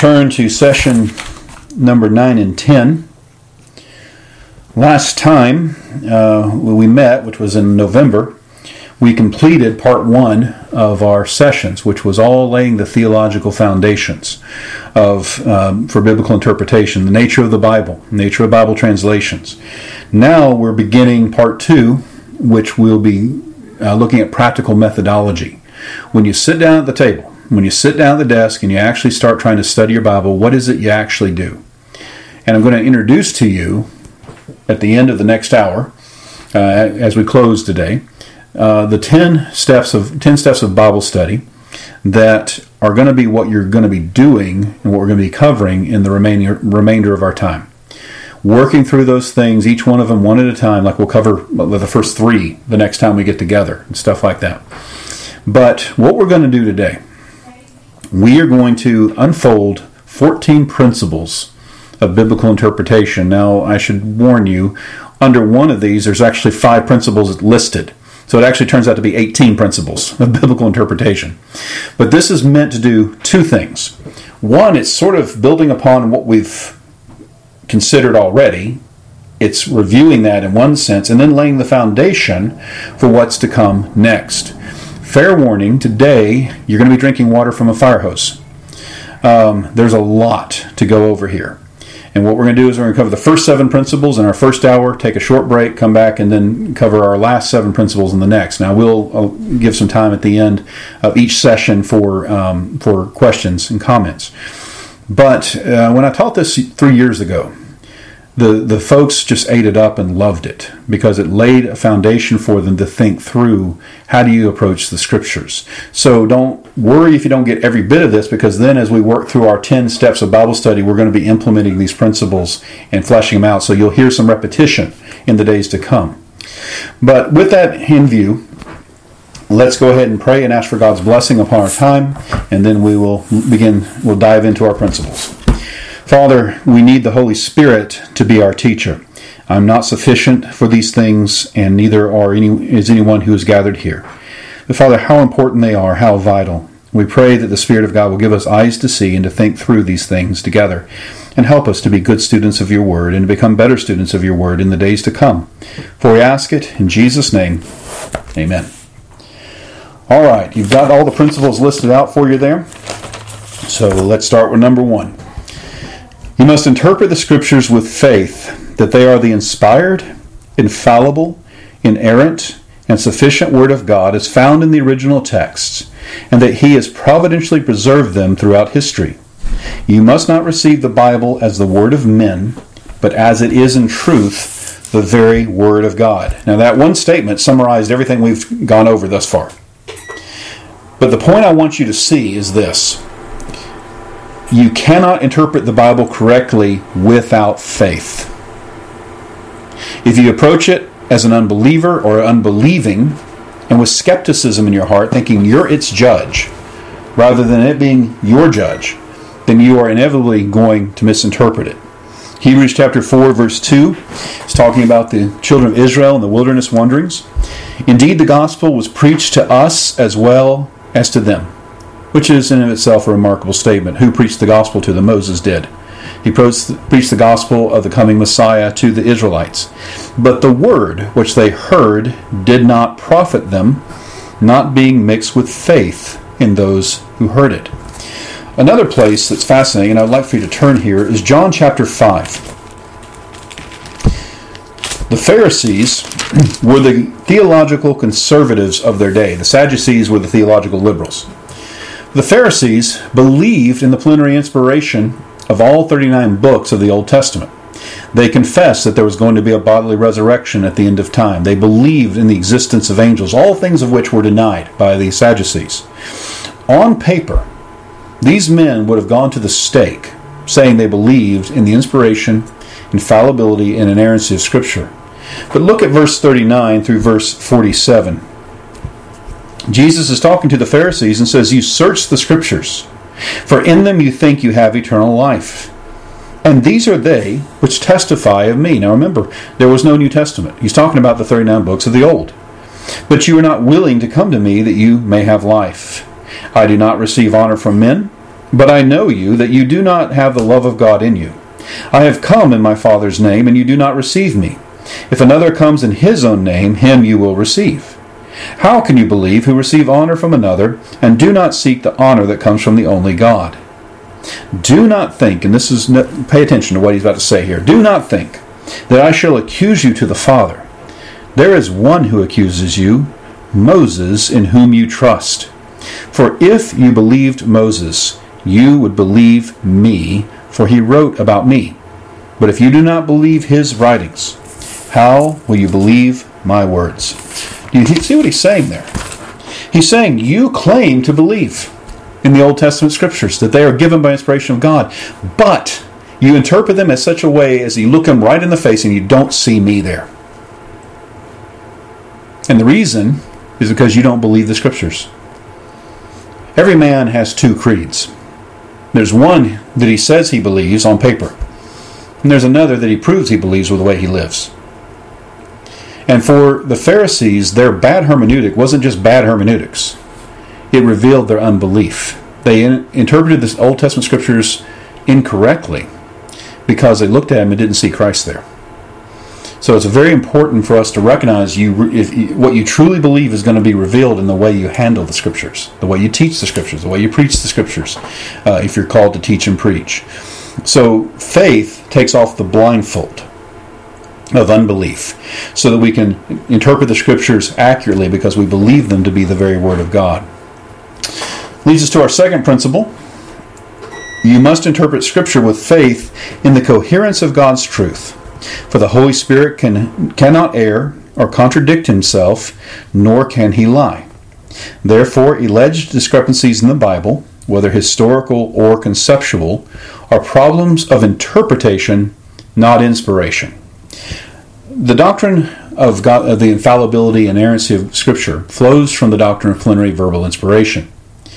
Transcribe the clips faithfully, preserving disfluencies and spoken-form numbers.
return to session number nine and ten. Last time uh, we met, which was in November, we completed part one of our sessions, which was all laying the theological foundations of um, for biblical interpretation, the nature of the Bible, nature of Bible translations. Now we're beginning part two, which will be uh, looking at practical methodology. When you sit down at the table, when you sit down at the desk and you actually start trying to study your Bible, what is it you actually do? And I'm going to introduce to you at the end of the next hour, uh, as we close today, uh, the ten steps of ten steps of Bible study that are going to be what you're going to be doing and what we're going to be covering in the remaining remainder of our time. Working through those things, each one of them one at a time, like we'll cover the first three the next time we get together and stuff like that. But what we're going to do today, we are going to unfold fourteen principles of biblical interpretation. Now, I should warn you, under one of these, there's actually five principles listed. So it actually turns out to be eighteen principles of biblical interpretation. But this is meant to do two things. One, it's sort of building upon what we've considered already. It's reviewing that in one sense, and then laying the foundation for what's to come next. Fair warning, today you're going to be drinking water from a fire hose. Um, there's a lot to go over here. And what we're going to do is we're going to cover the first seven principles in our first hour, take a short break, come back, and then cover our last seven principles in the next. Now, we'll I'll give some time at the end of each session for um, for questions and comments. But uh, when I taught this three years ago, the, the folks just ate it up and loved it because it laid a foundation for them to think through how do you approach the Scriptures. So don't worry if you don't get every bit of this, because then as we work through our ten steps of Bible study, we're going to be implementing these principles and fleshing them out. So you'll hear some repetition in the days to come. But with that in view, let's go ahead and pray and ask for God's blessing upon our time, and then we will begin, we'll dive into our principles. Father, we need the Holy Spirit to be our teacher. I'm not sufficient for these things, and neither are any, is anyone who is gathered here. But Father, how important they are, how vital. We pray that the Spirit of God will give us eyes to see and to think through these things together, and help us to be good students of your word and to become better students of your word in the days to come. For we ask it in Jesus' name, amen. All right, you've got all the principles listed out for you there. So let's start with number one. You must interpret the Scriptures with faith that they are the inspired, infallible, inerrant, and sufficient Word of God as found in the original texts, and that He has providentially preserved them throughout history. You must not receive the Bible as the word of men, but as it is in truth, the very Word of God. Now that one statement summarized everything we've gone over thus far. But the point I want you to see is this. You cannot interpret the Bible correctly without faith. If you approach it as an unbeliever or unbelieving, and with skepticism in your heart, thinking you're its judge, rather than it being your judge, then you are inevitably going to misinterpret it. Hebrews chapter four, verse two is talking about the children of Israel and the wilderness wanderings. Indeed, the gospel was preached to us as well as to them, which is in of itself a remarkable statement. Who preached the gospel to them? Moses did. He preached the gospel of the coming Messiah to the Israelites. But the word which they heard did not profit them, not being mixed with faith in those who heard it. Another place that's fascinating, and I'd like for you to turn here, is John chapter five. The Pharisees were the theological conservatives of their day. The Sadducees were the theological liberals. The Pharisees believed in the plenary inspiration of all thirty-nine books of the Old Testament. They confessed that there was going to be a bodily resurrection at the end of time. They believed in the existence of angels, all things of which were denied by the Sadducees. On paper, these men would have gone to the stake, saying they believed in the inspiration, infallibility, and inerrancy of Scripture. But look at verse thirty-nine through verse forty-seven. Jesus is talking to the Pharisees and says, "You search the Scriptures, for in them you think you have eternal life. And these are they which testify of me." Now remember, there was no New Testament. He's talking about the thirty-nine books of the Old. "But you are not willing to come to me that you may have life. I do not receive honor from men, But I know you, that you do not have the love of God in you. I have come in my Father's name, and you do not receive me. If another comes in his own name, him you will receive. How can you believe who receive honor from another, and do not seek the honor that comes from the only God? Do not think, and this is, pay attention to what he's about to say here, do not think that I shall accuse you to the Father. There is one who accuses you, Moses, in whom you trust. For if you believed Moses, you would believe me, for he wrote about me. But if you do not believe his writings, how will you believe my words? Do you see what he's saying there? He's saying you claim to believe in the Old Testament scriptures, that they are given by inspiration of God, but you interpret them in such a way as you look them right in the face and you don't see me there. And the reason is because you don't believe the scriptures. Every man has two creeds. There's one that he says he believes on paper, and there's another that he proves he believes with the way he lives. And for the Pharisees, their bad hermeneutic wasn't just bad hermeneutics. It revealed their unbelief. They in- interpreted the Old Testament scriptures incorrectly because they looked at them and didn't see Christ there. So it's very important for us to recognize you if what you truly believe is going to be revealed in the way you handle the scriptures, the way you teach the scriptures, the way you preach the scriptures, uh, if you're called to teach and preach. So faith takes off the blindfold of unbelief so that we can interpret the scriptures accurately because we believe them to be the very word of God. Leads us to our second principle. You must interpret scripture with faith in the coherence of God's truth. For the Holy Spirit can, cannot err or contradict himself, nor can he lie. Therefore, alleged discrepancies in the Bible, whether historical or conceptual, are problems of interpretation, not inspiration. The doctrine of, God, of the infallibility and inerrancy of Scripture flows from the doctrine of plenary verbal inspiration.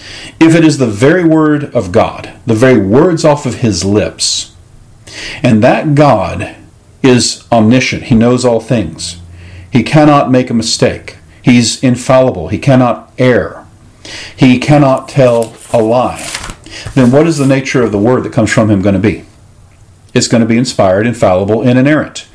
If it is the very word of God, the very words off of his lips, and that God is omniscient, he knows all things, he cannot make a mistake, he's infallible, he cannot err, he cannot tell a lie, then what is the nature of the word that comes from him going to be? It's going to be inspired, infallible, and inerrant.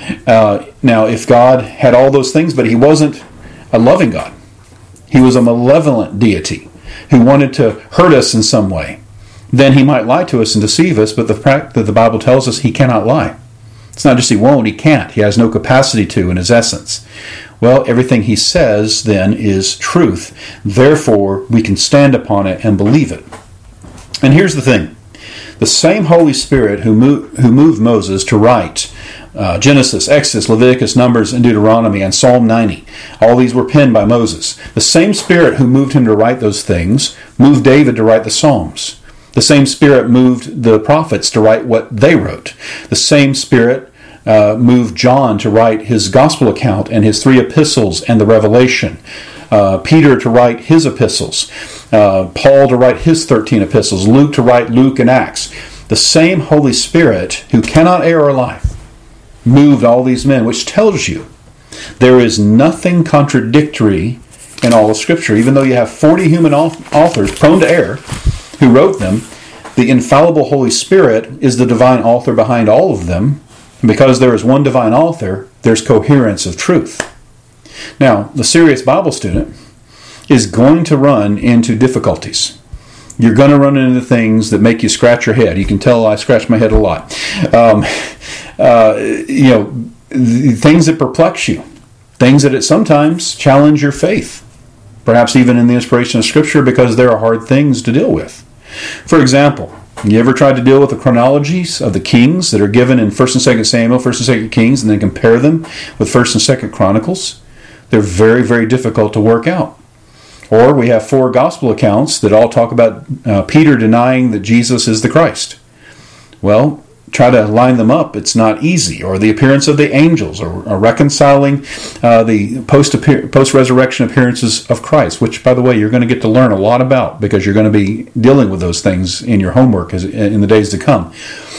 Uh, now, if God had all those things, but he wasn't a loving God, he was a malevolent deity who wanted to hurt us in some way, then he might lie to us and deceive us, but the fact that the Bible tells us he cannot lie. It's not just he won't, he can't. He has no capacity to in his essence. Well, everything he says then is truth. Therefore, we can stand upon it and believe it. And here's the thing. The same Holy Spirit who moved, who moved Moses to write uh, Genesis, Exodus, Leviticus, Numbers, and Deuteronomy, and Psalm ninety, all these were penned by Moses. The same Spirit who moved him to write those things moved David to write the Psalms. The same Spirit moved the prophets to write what they wrote. The same Spirit uh, moved John to write his gospel account and his three epistles and the Revelation. Uh, Peter to write his epistles. Uh, Paul to write his thirteen epistles. Luke to write Luke and Acts. The same Holy Spirit, who cannot err or lie, moved all these men, which tells you there is nothing contradictory in all of Scripture. Even though you have forty human authors prone to error who wrote them, the infallible Holy Spirit is the divine author behind all of them. And because there is one divine author, there's coherence of truth. Now, the serious Bible student is going to run into difficulties. You're going to run into things that make you scratch your head. You can tell I scratch my head a lot. Um, uh, you know, things that perplex you. Things that it sometimes challenge your faith. Perhaps even in the inspiration of Scripture, because there are hard things to deal with. For example, you ever tried to deal with the chronologies of the kings that are given in First and Second Samuel, First and Second Kings, and then compare them with First and Second Chronicles? They're very, very difficult to work out. Or we have four gospel accounts that all talk about uh, Peter denying that Jesus is the Christ. Well, try to line them up. It's not easy. Or the appearance of the angels, or, or reconciling uh, the post post-resurrection appearances of Christ, which, by the way, you're going to get to learn a lot about because you're going to be dealing with those things in your homework as, in the days to come.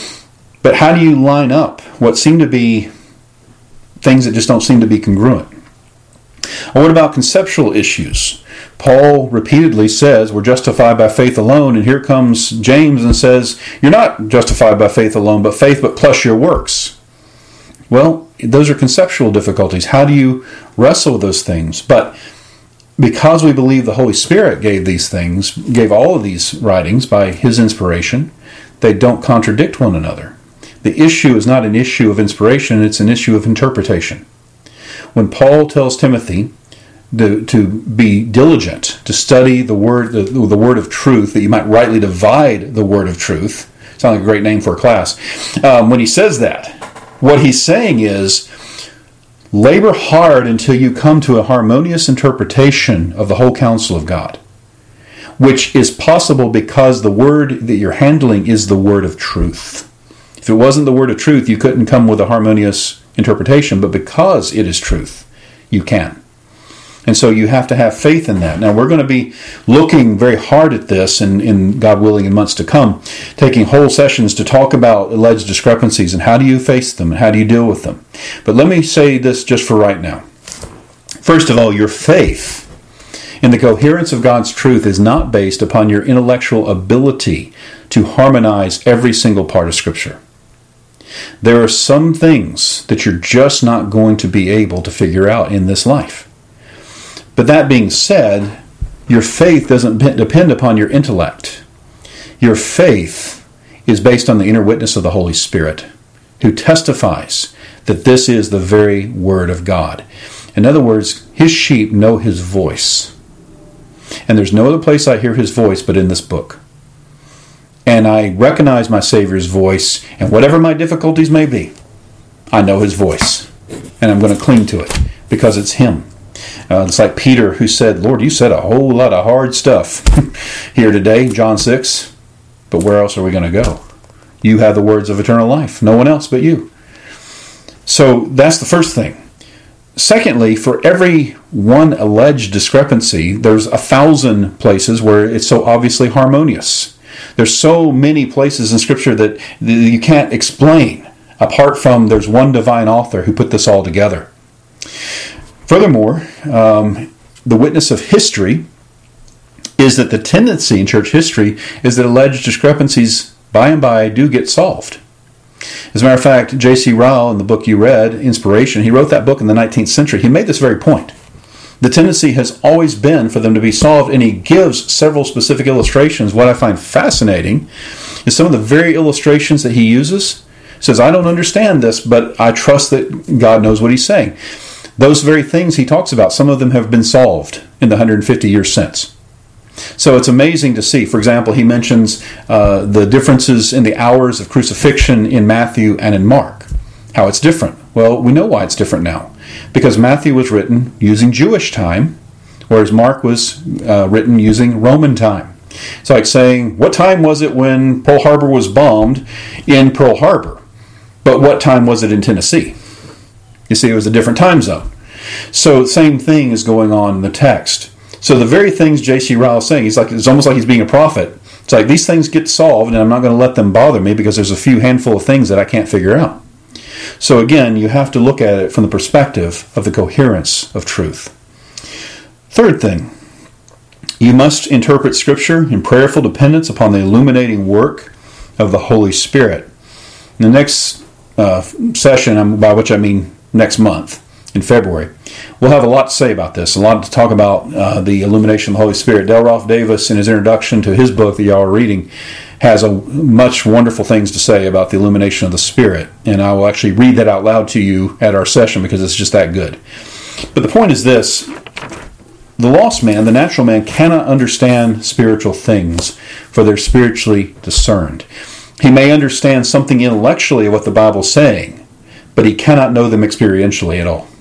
But how do you line up what seem to be things that just don't seem to be congruent? Or what about conceptual issues? Paul repeatedly says we're justified by faith alone, and here comes James and says you're not justified by faith alone, but faith but plus your works. Well, those are conceptual difficulties. How do you wrestle with those things? But because we believe the Holy Spirit gave these things, gave all of these writings by His inspiration, they don't contradict one another. The issue is not an issue of inspiration, it's an issue of interpretation. When Paul tells Timothy to, to be diligent, to study the word, the, the word of truth, that you might rightly divide the word of truth, sounds like a great name for a class. Um, when he says that, what he's saying is, labor hard until you come to a harmonious interpretation of the whole counsel of God, which is possible because the word that you're handling is the word of truth. If it wasn't the word of truth, you couldn't come with a harmonious interpretation, but because it is truth, you can. And so you have to have faith in that. Now, we're going to be looking very hard at this, in, in God willing, in months to come, taking whole sessions to talk about alleged discrepancies and how do you face them and how do you deal with them. But let me say this just for right now. First of all, your faith in the coherence of God's truth is not based upon your intellectual ability to harmonize every single part of Scripture. There are some things that you're just not going to be able to figure out in this life. But that being said, your faith doesn't depend upon your intellect. Your faith is based on the inner witness of the Holy Spirit, who testifies that this is the very Word of God. In other words, His sheep know His voice. And there's no other place I hear His voice but in this book. And I recognize my Savior's voice, and whatever my difficulties may be, I know His voice. And I'm going to cling to it because it's Him. Uh, it's like Peter who said, Lord, you said a whole lot of hard stuff here today, John six, but where else are we going to go? You have the words of eternal life. No one else but you. So that's the first thing. Secondly, for every one alleged discrepancy, there's a thousand places where it's so obviously harmonious. There's so many places in Scripture that you can't explain, apart from there's one divine author who put this all together. Furthermore, um, the witness of history is that the tendency in church history is that alleged discrepancies by and by do get solved. As a matter of fact, J C Ryle, in the book you read, Inspiration, he wrote that book in the nineteenth century. He made this very point. The tendency has always been for them to be solved, and he gives several specific illustrations. What I find fascinating is some of the very illustrations that he uses. He says, I don't understand this, but I trust that God knows what He's saying. Those very things he talks about, some of them have been solved in the one hundred fifty years since. So it's amazing to see. For example, he mentions uh, the differences in the hours of crucifixion in Matthew and in Mark. How it's different. Well, we know why it's different now. Because Matthew was written using Jewish time, whereas Mark was uh, written using Roman time. It's like saying, what time was it when Pearl Harbor was bombed in Pearl Harbor? But what time was it in Tennessee? You see, it was a different time zone. So the same thing is going on in the text. So the very things J C Ryle is saying, he's like, it's almost like he's being a prophet. It's like these things get solved, and I'm not going to let them bother me because there's a few handful of things that I can't figure out. So again, you have to look at it from the perspective of the coherence of truth. Third thing, you must interpret Scripture in prayerful dependence upon the illuminating work of the Holy Spirit. In the next uh, session, by which I mean next month, in February, we'll have a lot to say about this, a lot to talk about uh, the illumination of the Holy Spirit. Dale Ralph Davis, in his introduction to his book that y'all are reading, has a much wonderful things to say about the illumination of the Spirit. And I will actually read that out loud to you at our session because it's just that good. But the point is this. The lost man, the natural man, cannot understand spiritual things, for they're spiritually discerned. He may understand something intellectually of what the Bible's saying, but he cannot know them experientially at all.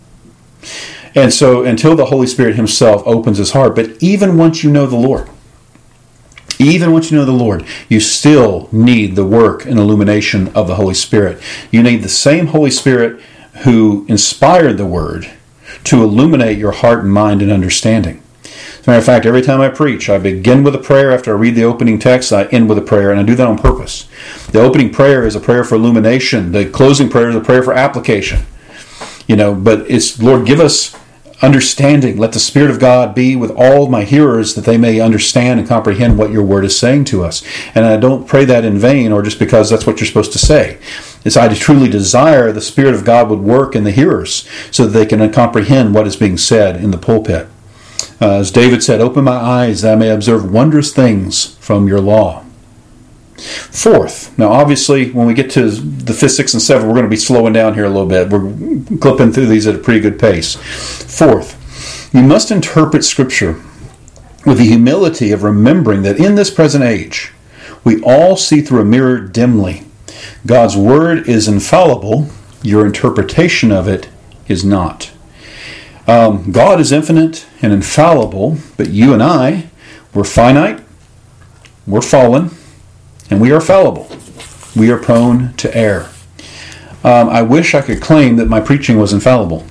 And so until the Holy Spirit Himself opens his heart, but even once you know the Lord, even once you know the Lord, you still need the work and illumination of the Holy Spirit. You need the same Holy Spirit who inspired the Word to illuminate your heart and mind and understanding. As a matter of fact, every time I preach, I begin with a prayer. After I read the opening text, I end with a prayer, and I do that on purpose. The opening prayer is a prayer for illumination. The closing prayer is a prayer for application. You know, but it's, Lord, give us understanding. Let the Spirit of God be with all my hearers, that they may understand and comprehend what your word is saying to us. And I don't pray that in vain or just because that's what you're supposed to say. It's I truly desire the Spirit of God would work in the hearers so that they can comprehend what is being said in the pulpit. Uh, as David said, open my eyes that I may observe wondrous things from your law. Fourth, now obviously when we get to the fifth, sixth, and seventh, we're going to be slowing down here a little bit. We're clipping through these at a pretty good pace. Fourth, you must interpret Scripture with the humility of remembering that in this present age, we all see through a mirror dimly. God's Word is infallible. Your interpretation of it is not. Um, God is infinite and infallible, but you and I, we're finite, we're fallen, and we are fallible. We are prone to err. Um, I wish I could claim that my preaching was infallible,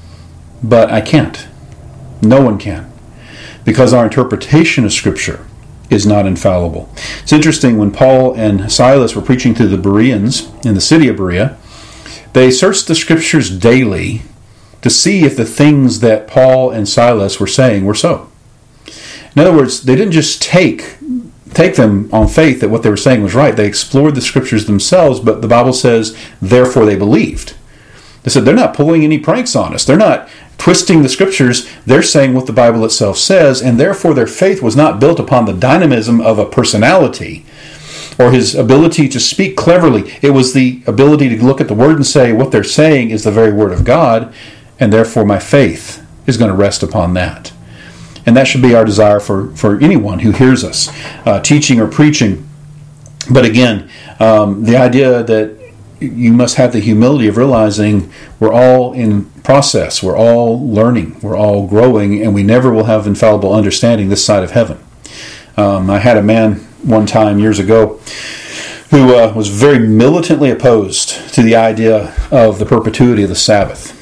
but I can't. No one can, because our interpretation of Scripture is not infallible. It's interesting, when Paul and Silas were preaching to the Bereans in the city of Berea, they searched the Scriptures daily to see if the things that Paul and Silas were saying were so. In other words, they didn't just take take them on faith that what they were saying was right. They explored the Scriptures themselves, but the Bible says, therefore they believed. They said, they're not pulling any pranks on us. They're not twisting the Scriptures. They're saying what the Bible itself says, and therefore their faith was not built upon the dynamism of a personality or his ability to speak cleverly. It was the ability to look at the Word and say, what they're saying is the very Word of God, and therefore my faith is going to rest upon that. And that should be our desire for, for anyone who hears us, uh, teaching or preaching. But again, um, the idea that you must have the humility of realizing we're all in process, we're all learning, we're all growing, and we never will have infallible understanding this side of heaven. Um, I had a man one time years ago who uh, was very militantly opposed to the idea of the perpetuity of the Sabbath.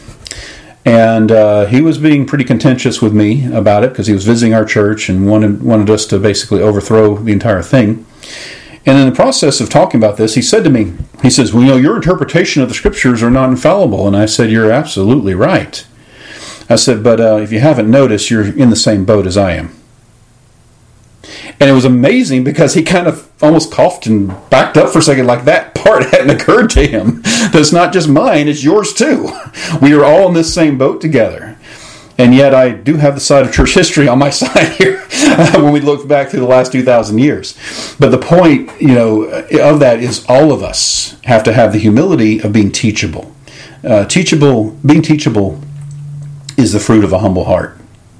And uh, he was being pretty contentious with me about it because he was visiting our church and wanted wanted us to basically overthrow the entire thing. And in the process of talking about this, he said to me, he says, well, you know, your interpretation of the Scriptures are not infallible. And I said, you're absolutely right. I said, but uh, if you haven't noticed, you're in the same boat as I am. And it was amazing because he kind of almost coughed and backed up for a second, like that part hadn't occurred to him. That's not just mine, it's yours too. We are all in this same boat together. And yet I do have the side of church history on my side here when we look back through the last two thousand years. But the point, you know, of that is all of us have to have the humility of being teachable. Uh, teachable, being teachable is the fruit of a humble heart.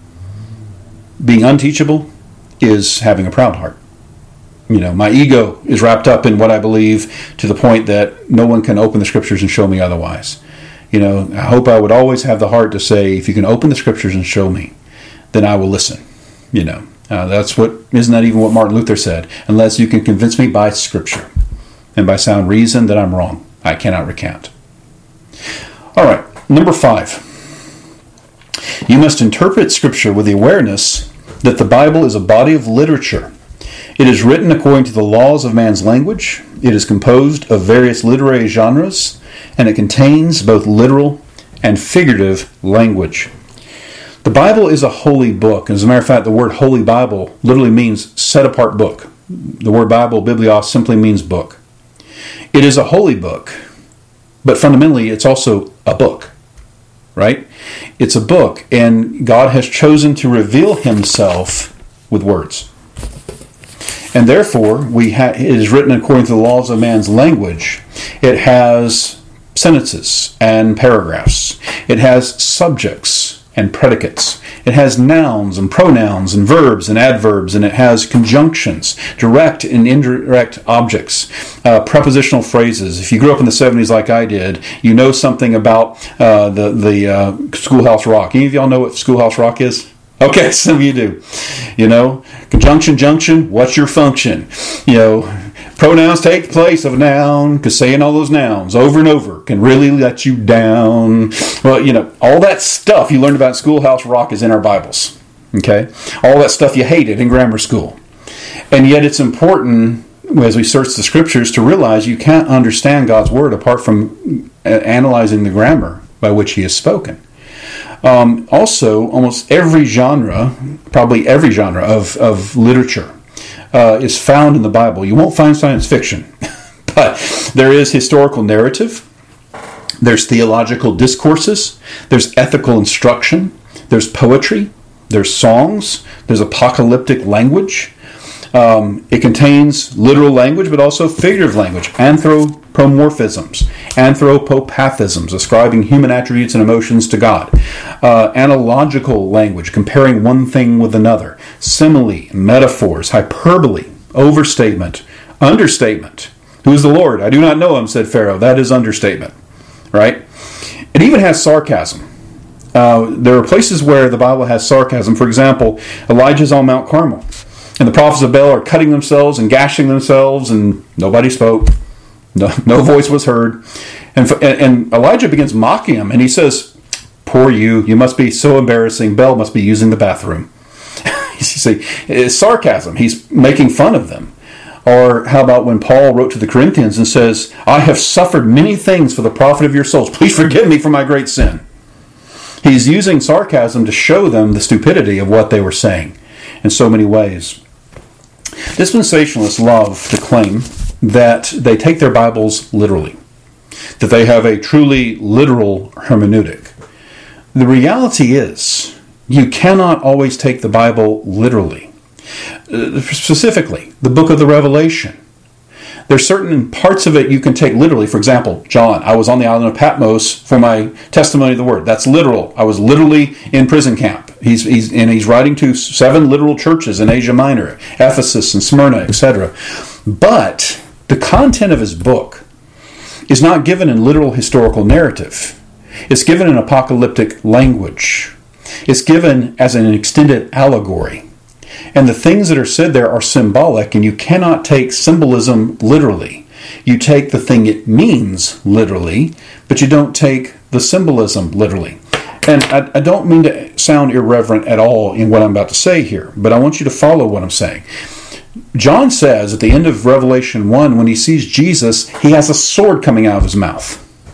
Being unteachable is having a proud heart. You know, my ego is wrapped up in what I believe to the point that no one can open the Scriptures and show me otherwise. You know, I hope I would always have the heart to say, if you can open the Scriptures and show me, then I will listen. You know, uh, that's what, isn't that even what Martin Luther said? Unless you can convince me by Scripture and by sound reason that I'm wrong, I cannot recant. All right, number five. You must interpret Scripture with the awareness that the Bible is a body of literature. It is written according to the laws of man's language. It is composed of various literary genres, and it contains both literal and figurative language. The Bible is a holy book. As a matter of fact, the word Holy Bible literally means set-apart book. The word Bible, biblios, simply means book. It is a holy book, but fundamentally it's also a book, right? It's a book, and God has chosen to reveal Himself with words. And therefore, we ha- it is written according to the laws of man's language. It has sentences and paragraphs. It has subjects and predicates. It has nouns and pronouns and verbs and adverbs, and it has conjunctions, direct and indirect objects, uh, prepositional phrases. If you grew up in the seventies like I did, you know something about uh, the, the uh, Schoolhouse Rock. Any of y'all know what Schoolhouse Rock is? Okay, some of you do. You know, conjunction, junction, what's your function? You know, pronouns take the place of a noun, because saying all those nouns over and over can really let you down. Well, you know, all that stuff you learned about Schoolhouse Rock is in our Bibles. Okay? All that stuff you hated in grammar school. And yet it's important, as we search the Scriptures, to realize you can't understand God's Word apart from analyzing the grammar by which He has spoken. Um, also, almost every genre, probably every genre of, of literature uh, is found in the Bible. You won't find science fiction, but there is historical narrative, there's theological discourses, there's ethical instruction, there's poetry, there's songs, there's apocalyptic language. Um, it contains literal language, but also figurative language, anthropomorphisms, anthropopathisms, ascribing human attributes and emotions to God, uh, analogical language, comparing one thing with another, simile, metaphors, hyperbole, overstatement, understatement. Who is the Lord? I do not know him, said Pharaoh. That is understatement, right? It even has sarcasm. Uh, there are places where the Bible has sarcasm. For example, Elijah's on Mount Carmel, and the prophets of Baal are cutting themselves and gashing themselves, and nobody spoke. No, no voice was heard. And, and Elijah begins mocking him, and he says, "Poor you, you must be so embarrassing. Baal must be using the bathroom." You see, it's sarcasm. He's making fun of them. Or how about when Paul wrote to the Corinthians and says, "I have suffered many things for the profit of your souls. Please forgive me for my great sin." He's using sarcasm to show them the stupidity of what they were saying in so many ways. Dispensationalists love to claim that they take their Bibles literally, that they have a truly literal hermeneutic. The reality is, you cannot always take the Bible literally. Uh, specifically, the book of the Revelation. There's certain parts of it you can take literally. For example, John, I was on the island of Patmos for my testimony of the word. That's literal. I was literally in prison camp. He's, he's and he's writing to seven literal churches in Asia Minor, Ephesus and Smyrna, et cetera. But the content of his book is not given in literal historical narrative. It's given in apocalyptic language. It's given as an extended allegory. And the things that are said there are symbolic, and you cannot take symbolism literally. You take the thing it means literally, but you don't take the symbolism literally. And I, I don't mean to sound irreverent at all in what I'm about to say here, but I want you to follow what I'm saying. John says at the end of Revelation one, when he sees Jesus, he has a sword coming out of his mouth.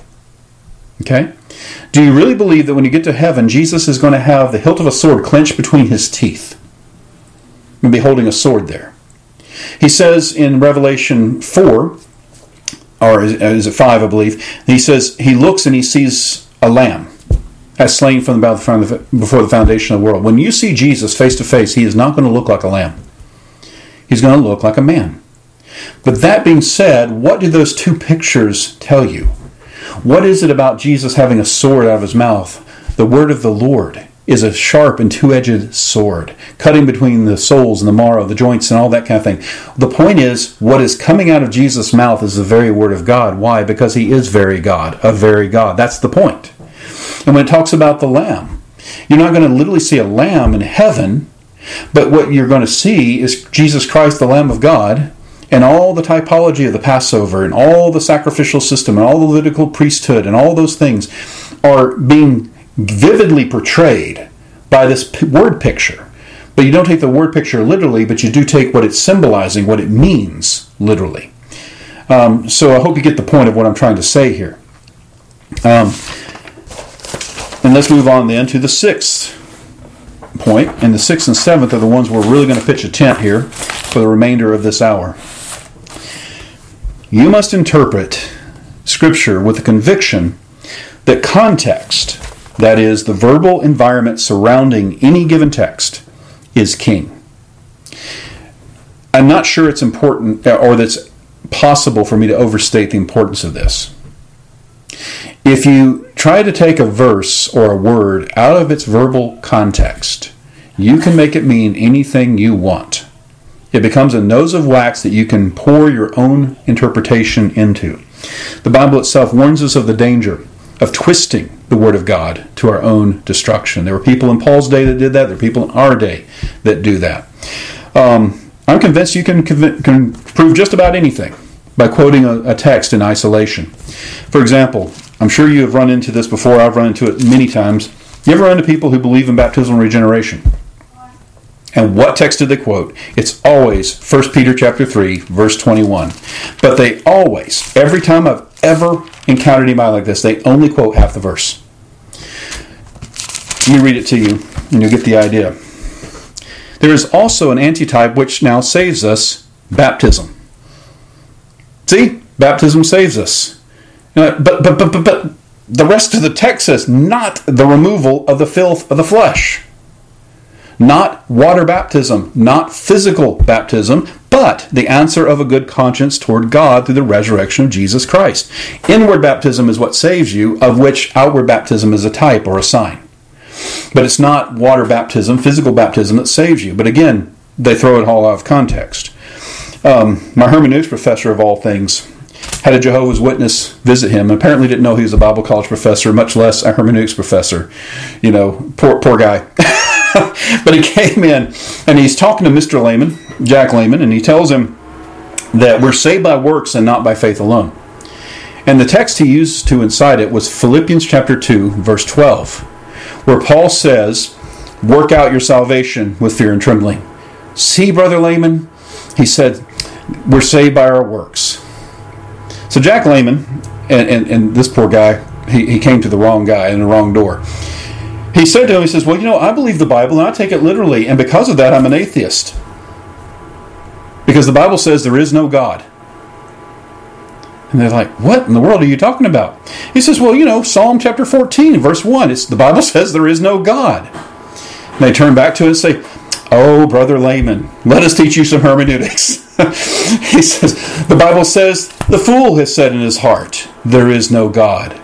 Okay? Do you really believe that when you get to heaven, Jesus is going to have the hilt of a sword clenched between his teeth? And be holding a sword there. He says in Revelation four, or is it five, I believe, he says he looks and he sees a lamb as slain from the before the foundation of the world. When you see Jesus face to face, he is not going to look like a lamb. He's going to look like a man. But that being said, what do those two pictures tell you? What is it about Jesus having a sword out of his mouth? The word of the Lord is a sharp and two-edged sword, cutting between the souls and the marrow, the joints, and all that kind of thing. The point is, what is coming out of Jesus' mouth is the very word of God. Why? Because he is very God, a very God. That's the point. And when it talks about the lamb, you're not going to literally see a lamb in heaven, but what you're going to see is Jesus Christ, the Lamb of God, and all the typology of the Passover, and all the sacrificial system, and all the Levitical priesthood, and all those things are being vividly portrayed by this p- word picture. But you don't take the word picture literally, but you do take what it's symbolizing, what it means literally. Um, so I hope you get the point of what I'm trying to say here. Um, and let's move on then to the sixth point. And the sixth and seventh are the ones we're really going to pitch a tent here for the remainder of this hour. You must interpret Scripture with the conviction that context, that is, the verbal environment surrounding any given text, is king. I'm not sure it's important, or that's possible for me to overstate the importance of this. If you try to take a verse or a word out of its verbal context, you can make it mean anything you want. It becomes a nose of wax that you can pour your own interpretation into. The Bible itself warns us of the danger of twisting the Word of God to our own destruction. There were people in Paul's day that did that. There are people in our day that do that. Um, I'm convinced you can, conv- can prove just about anything by quoting a, a text in isolation. For example, I'm sure you have run into this before. I've run into it many times. You ever run into people who believe in baptismal regeneration? And what text did they quote? It's always First Peter chapter three, verse twenty-one. But they always, every time I've ever encountered anybody like this, they only quote half the verse. Let me read it to you, and you'll get the idea. There is also an antitype which now saves us, baptism. See? Baptism saves us. But, but, but, but, but the rest of the text says, not the removal of the filth of the flesh. Not water baptism, not physical baptism, but the answer of a good conscience toward God through the resurrection of Jesus Christ. Inward baptism is what saves you, of which outward baptism is a type or a sign. But it's not water baptism, physical baptism, that saves you. But again, they throw it all out of context. Um, my hermeneutics professor, of all things, had a Jehovah's Witness visit him. Apparently didn't know he was a Bible college professor, much less a hermeneutics professor. You know, poor poor guy. But he came in, and he's talking to Mister Lehman, Jack Lehman, and he tells him that we're saved by works and not by faith alone. And the text he used to incite it was Philippians chapter two, verse twelve, where Paul says, work out your salvation with fear and trembling. See, Brother Lehman, he said, we're saved by our works. So Jack Lehman, and, and, and this poor guy, he, he came to the wrong guy in the wrong door. He said to him, he says, well, you know, I believe the Bible and I take it literally, and because of that, I'm an atheist. Because the Bible says there is no God. And they're like, what in the world are you talking about? He says, well, you know, Psalm chapter fourteen, verse one, it's, the Bible says there is no God. And they turn back to it and say, oh, Brother Lehman, let us teach you some hermeneutics. He says, the Bible says, the fool has said in his heart, there is no God.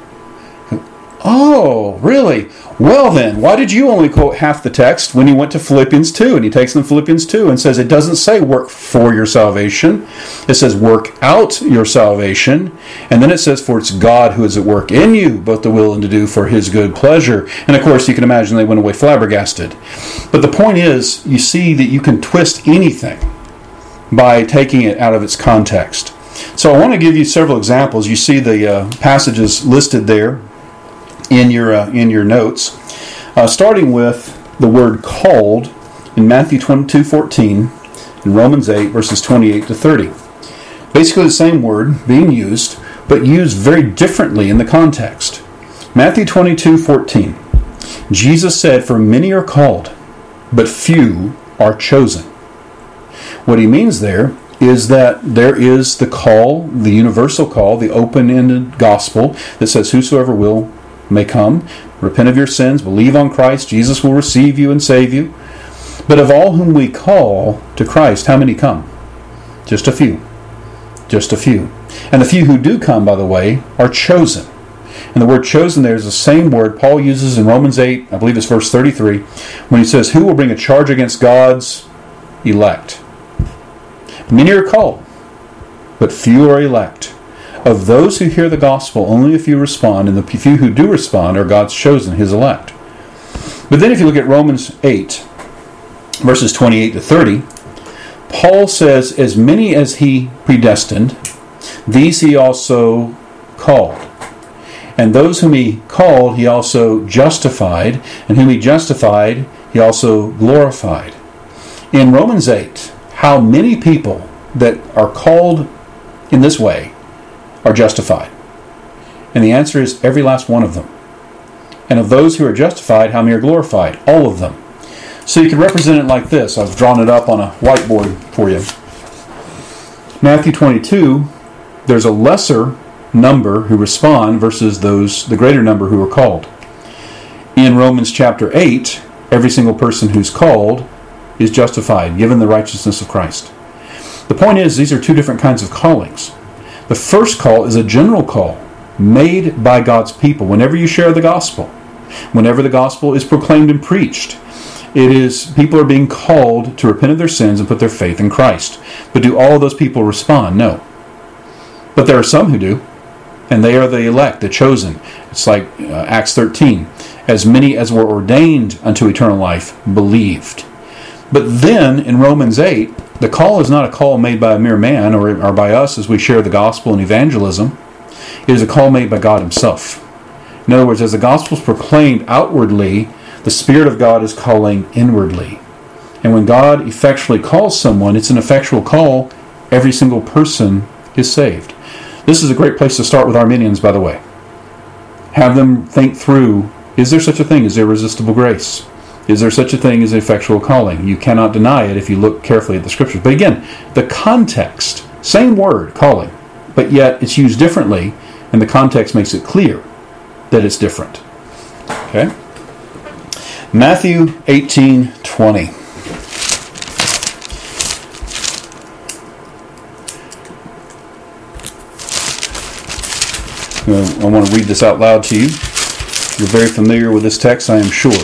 Oh, really? Well then, why did you only quote half the text when he went to Philippians two? And he takes them to Philippians two and says it doesn't say work for your salvation. It says work out your salvation. And then it says for it's God who is at work in you, both to will and to do for his good pleasure. And of course you can imagine they went away flabbergasted. But the point is, you see that you can twist anything by taking it out of its context. So I want to give you several examples. You see the uh, passages listed there in your uh, in your notes, uh, starting with the word called in Matthew twenty-two fourteen and Romans eight verses twenty-eight to thirty. Basically the same word being used, but used very differently in the context. Matthew twenty-two fourteen. Jesus said, "For many are called, but few are chosen." What he means there is that there is the call, the universal call, the open-ended gospel that says, "Whosoever will may come, repent of your sins, believe on Christ, Jesus will receive you and save you." But of all whom we call to Christ, how many come? Just a few. Just a few. And the few who do come, by the way, are chosen. And the word chosen there is the same word Paul uses in Romans eight, I believe it's verse thirty-three, when he says, "Who will bring a charge against God's elect?" Many are called, but few are elect. Of those who hear the gospel, only a few respond, and the few who do respond are God's chosen, his elect. But then if you look at Romans eight, verses twenty-eight to thirty, Paul says, as many as he predestined, these he also called. And those whom he called, he also justified, and whom he justified, he also glorified. In Romans eight, how many people that are called in this way are justified? And the answer is every last one of them. And of those who are justified, how many are glorified? All of them. So you can represent it like this. I've drawn it up on a whiteboard for you. Matthew twenty-two, there's a lesser number who respond versus those the greater number who are called. In Romans chapter eight, every single person who's called is justified, given the righteousness of Christ. The point is, these are two different kinds of callings. The first call is a general call made by God's people. Whenever you share the gospel, whenever the gospel is proclaimed and preached, it is people are being called to repent of their sins and put their faith in Christ. But do all of those people respond? No. But there are some who do, and they are the elect, the chosen. It's like uh, Acts thirteen. As many as were ordained unto eternal life believed. But then in Romans eight, the call is not a call made by a mere man or, or by us as we share the gospel and evangelism. It is a call made by God himself. In other words, as the gospel is proclaimed outwardly, the Spirit of God is calling inwardly. And when God effectually calls someone, it's an effectual call. Every single person is saved. This is a great place to start with Arminians, by the way. Have them think through Is there such a thing as irresistible grace? Is there such a thing as effectual calling? You cannot deny it if you look carefully at the Scriptures. But again, the context, same word, calling, but yet it's used differently, and the context makes it clear that it's different. Okay? Matthew eighteen twenty. I want to read this out loud to you. You're very familiar with this text, I am sure.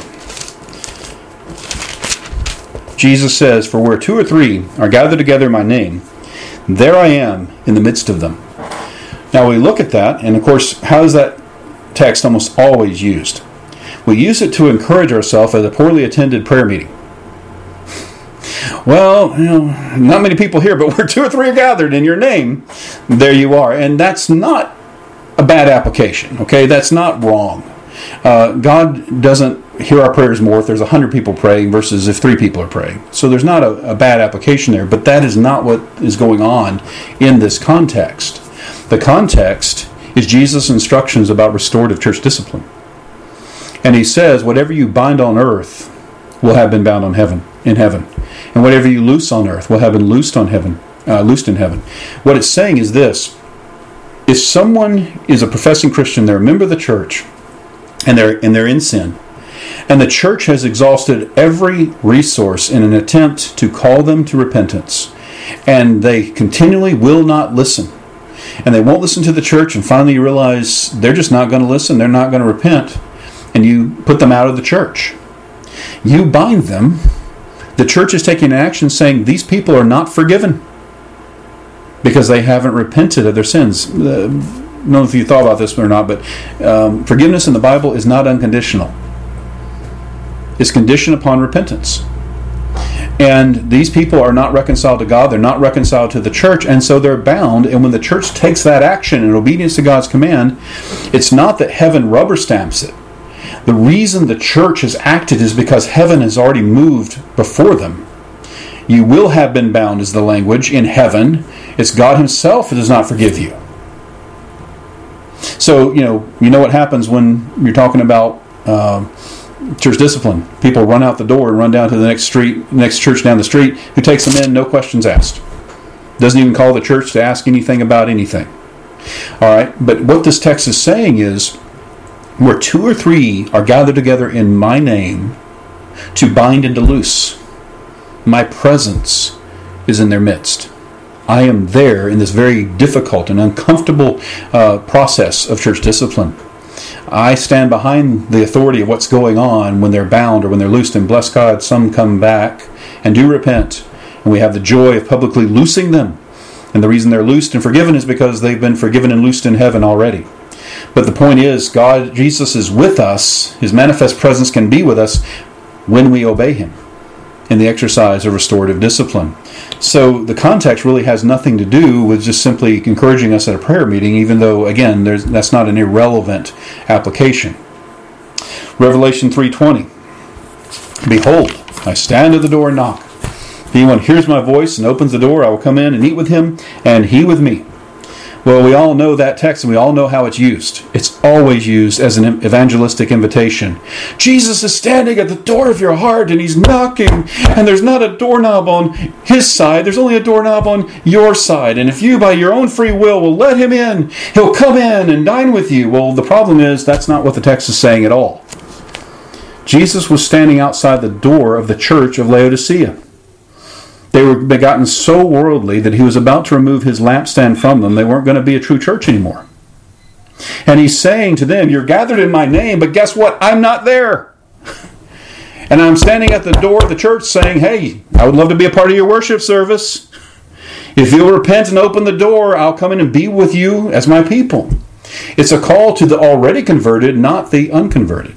Jesus says, "For where two or three are gathered together in my name, there I am in the midst of them." Now we look at that, and of course, how is that text almost always used? We use it to encourage ourselves at a poorly attended prayer meeting. Well, you know, not many people here, but where two or three are gathered in your name, there you are. And that's not a bad application, okay? That's not wrong. Uh, God doesn't hear our prayers more if there's a hundred people praying versus if three people are praying. So there's not a, a bad application there, but that is not what is going on in this context. The context is Jesus' instructions about restorative church discipline. And he says, whatever you bind on earth will have been bound on heaven, in heaven. And whatever you loose on earth will have been loosed on heaven, uh, loosed in heaven. What it's saying is this: if someone is a professing Christian, they're a member of the church, and they're and they're in sin, and the church has exhausted every resource in an attempt to call them to repentance, and they continually will not listen, and they won't listen to the church, and finally you realize they're just not going to listen, they're not going to repent, and you put them out of the church. You bind them. The church is taking action saying these people are not forgiven because they haven't repented of their sins. Uh, I don't know if you thought about this or not, but um, forgiveness in the Bible is not unconditional. It's conditioned upon repentance. And these people are not reconciled to God, they're not reconciled to the church, and so they're bound. And when the church takes that action in obedience to God's command, it's not that heaven rubber stamps it. The reason the church has acted is because heaven has already moved before them. You will have been bound is the language in heaven. It's God himself who does not forgive you. So, you know, you know what happens when you're talking about uh, church discipline. People run out the door and run down to the next street, next church down the street, who takes them in, no questions asked. Doesn't even call the church to ask anything about anything. All right, but what this text is saying is, where two or three are gathered together in my name to bind and to loose, my presence is in their midst. I am there in this very difficult and uncomfortable uh, process of church discipline. I stand behind the authority of what's going on when they're bound or when they're loosed, and bless God, some come back and do repent, and we have the joy of publicly loosing them. And the reason they're loosed and forgiven is because they've been forgiven and loosed in heaven already. But the point is, God, Jesus is with us. His manifest presence can be with us when we obey him in the exercise of restorative discipline. So the context really has nothing to do with just simply encouraging us at a prayer meeting, even though, again, there's, that's not an irrelevant application. Revelation three twenty. Behold, I stand at the door and knock. If anyone hears my voice and opens the door, I will come in and eat with him, and he with me. Well, we all know that text, and we all know how it's used. It's always used as an evangelistic invitation. Jesus is standing at the door of your heart, and he's knocking, and there's not a doorknob on his side. There's only a doorknob on your side. And if you, by your own free will, will let him in, he'll come in and dine with you. Well, the problem is that's not what the text is saying at all. Jesus was standing outside the door of the church of Laodicea. They were begotten so worldly that he was about to remove his lampstand from them. They weren't going to be a true church anymore. And he's saying to them, you're gathered in my name, but guess what? I'm not there. And I'm standing at the door of the church saying, hey, I would love to be a part of your worship service. If you'll repent and open the door, I'll come in and be with you as my people. It's a call to the already converted, not the unconverted.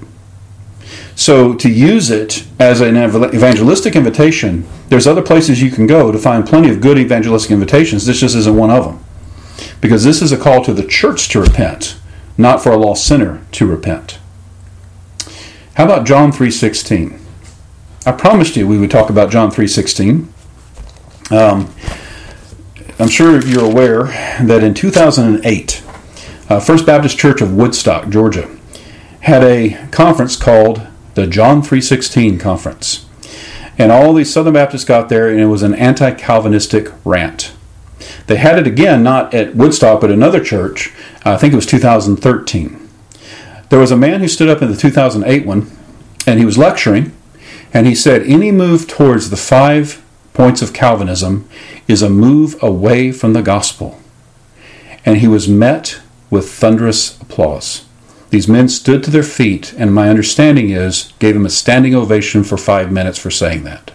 So to use it as an evangelistic invitation, there's other places you can go to find plenty of good evangelistic invitations. This just isn't one of them. Because this is a call to the church to repent, not for a lost sinner to repent. How about John three sixteen? I promised you we would talk about John three sixteen. Um, I'm sure you're aware that in two thousand eight, uh, First Baptist Church of Woodstock, Georgia, had a conference called the John three sixteen Conference. And all these Southern Baptists got there, and it was an anti-Calvinistic rant. They had it again, not at Woodstock, but another church. I think it was two thousand thirteen. There was a man who stood up in the two thousand eight one, and he was lecturing, and he said, any move towards the five points of Calvinism is a move away from the gospel. And he was met with thunderous applause. These men stood to their feet, and my understanding is, gave him a standing ovation for five minutes for saying that.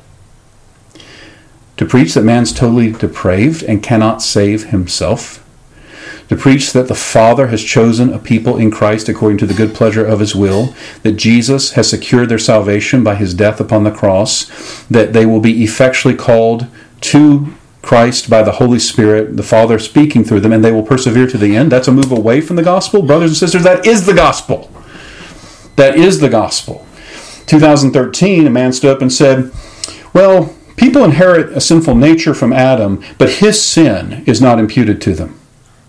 To preach that man's totally depraved and cannot save himself. To preach that the Father has chosen a people in Christ according to the good pleasure of his will. That Jesus has secured their salvation by his death upon the cross. That they will be effectually called to Christ by the Holy Spirit, the Father speaking through them, and they will persevere to the end. That's a move away from the gospel. Brothers and sisters, that is the gospel. That is the gospel. two thousand thirteen, a man stood up and said, well, people inherit a sinful nature from Adam, but his sin is not imputed to them.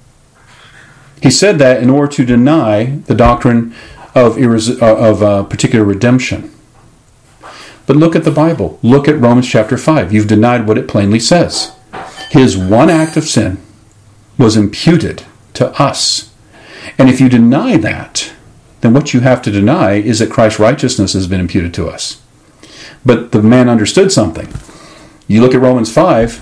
He said that in order to deny the doctrine of, irres- of uh, particular redemption. But look at the Bible. Look at Romans chapter five. You've denied what it plainly says. His one act of sin was imputed to us. And if you deny that, then what you have to deny is that Christ's righteousness has been imputed to us. But the man understood something. You look at Romans five,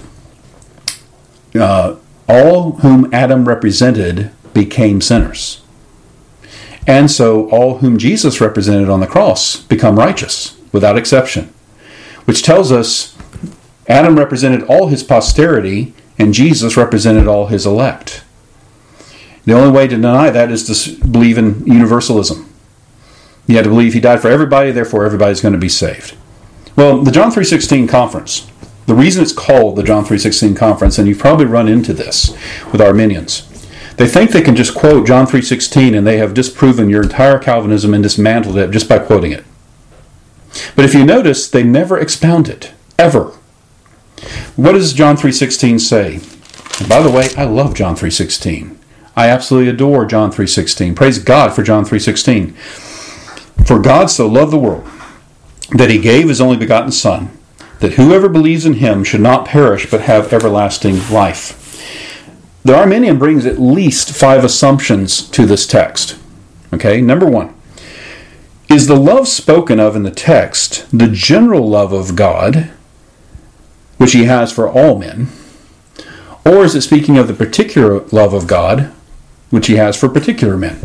uh, all whom Adam represented became sinners. And so all whom Jesus represented on the cross become righteous, without exception. Which tells us Adam represented all his posterity, and Jesus represented all his elect. The only way to deny that is to believe in universalism. You have to believe he died for everybody, therefore everybody's going to be saved. Well, the John three sixteen Conference, the reason it's called the John three sixteen Conference, and you've probably run into this with Arminians, they think they can just quote John three sixteen and they have disproven your entire Calvinism and dismantled it just by quoting it. But if you notice, they never expound it, ever. What does John three sixteen say? And by the way, I love John three sixteen. I absolutely adore John three sixteen. Praise God for John three sixteen. For God so loved the world that he gave his only begotten Son, that whoever believes in him should not perish but have everlasting life. The Arminian brings at least five assumptions to this text. Okay, number one. Is the love spoken of in the text the general love of God, which he has for all men, or is it speaking of the particular love of God, which he has for particular men?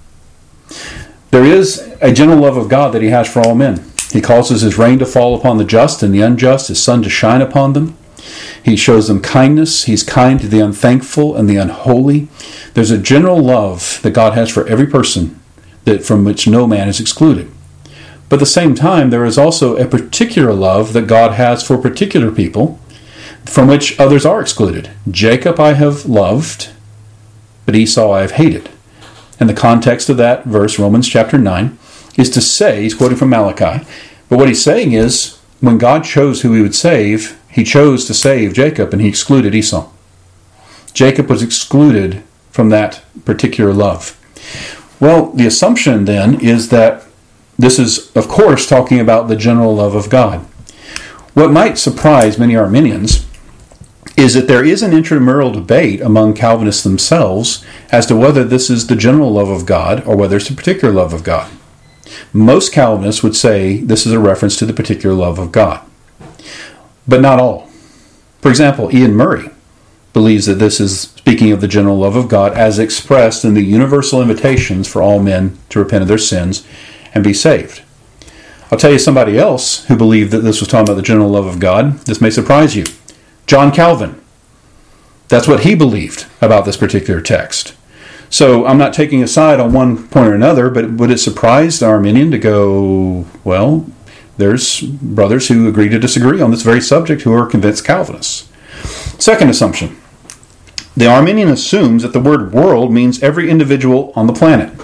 There is a general love of God that he has for all men. He causes his rain to fall upon the just and the unjust, his sun to shine upon them. He shows them kindness. He's kind to the unthankful and the unholy. There's a general love that God has for every person, that from which no man is excluded. But at the same time, there is also a particular love that God has for particular people, from which others are excluded. Jacob I have loved, but Esau I have hated. And the context of that verse, Romans chapter nine, is to say, he's quoting from Malachi, but what he's saying is, when God chose who he would save, he chose to save Jacob, and he excluded Esau. Jacob was excluded from that particular love. Well, the assumption then is that this is, of course, talking about the general love of God. What might surprise many Arminians is that there is an intramural debate among Calvinists themselves as to whether this is the general love of God or whether it's a particular love of God. Most Calvinists would say this is a reference to the particular love of God, but not all. For example, Ian Murray believes that this is speaking of the general love of God as expressed in the universal invitations for all men to repent of their sins and be saved. I'll tell you somebody else who believed that this was talking about the general love of God. This may surprise you. John Calvin. That's what he believed about this particular text. So I'm not taking a side on one point or another, but would it surprise the Arminian to go, well, there's brothers who agree to disagree on this very subject who are convinced Calvinists. Second assumption. The Arminian assumes that the word world means every individual on the planet.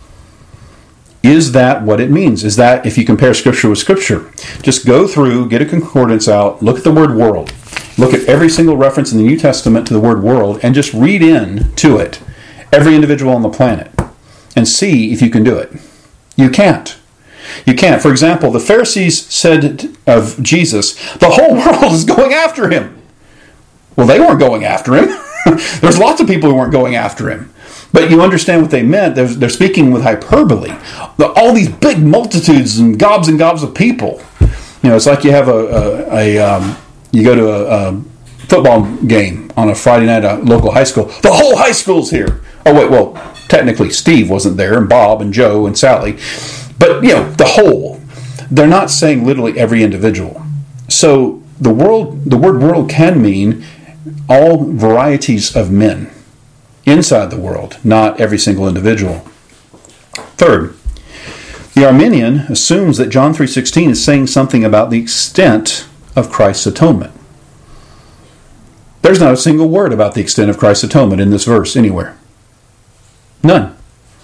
Is that what it means? Is that, if you compare Scripture with Scripture, just go through, get a concordance out, look at the word world, look at every single reference in the New Testament to the word world, and just read in to it every individual on the planet, and see if you can do it. You can't. You can't. For example, the Pharisees said of Jesus, the whole world is going after him. Well, they weren't going after him. There's lots of people who weren't going after him. But you understand what they meant. They're, they're speaking with hyperbole. All these big multitudes and gobs and gobs of people. You know, it's like you have a, a, a um, you go to a, a football game on a Friday night at a local high school. The whole high school's here. Oh, wait, well, technically Steve wasn't there, and Bob and Joe and Sally. But, you know, the whole. They're not saying literally every individual. So the world, the word world can mean all varieties of men inside the world, not every single individual. Third, the Arminian assumes that John three sixteen is saying something about the extent of Christ's atonement. There's not a single word about the extent of Christ's atonement in this verse anywhere. None.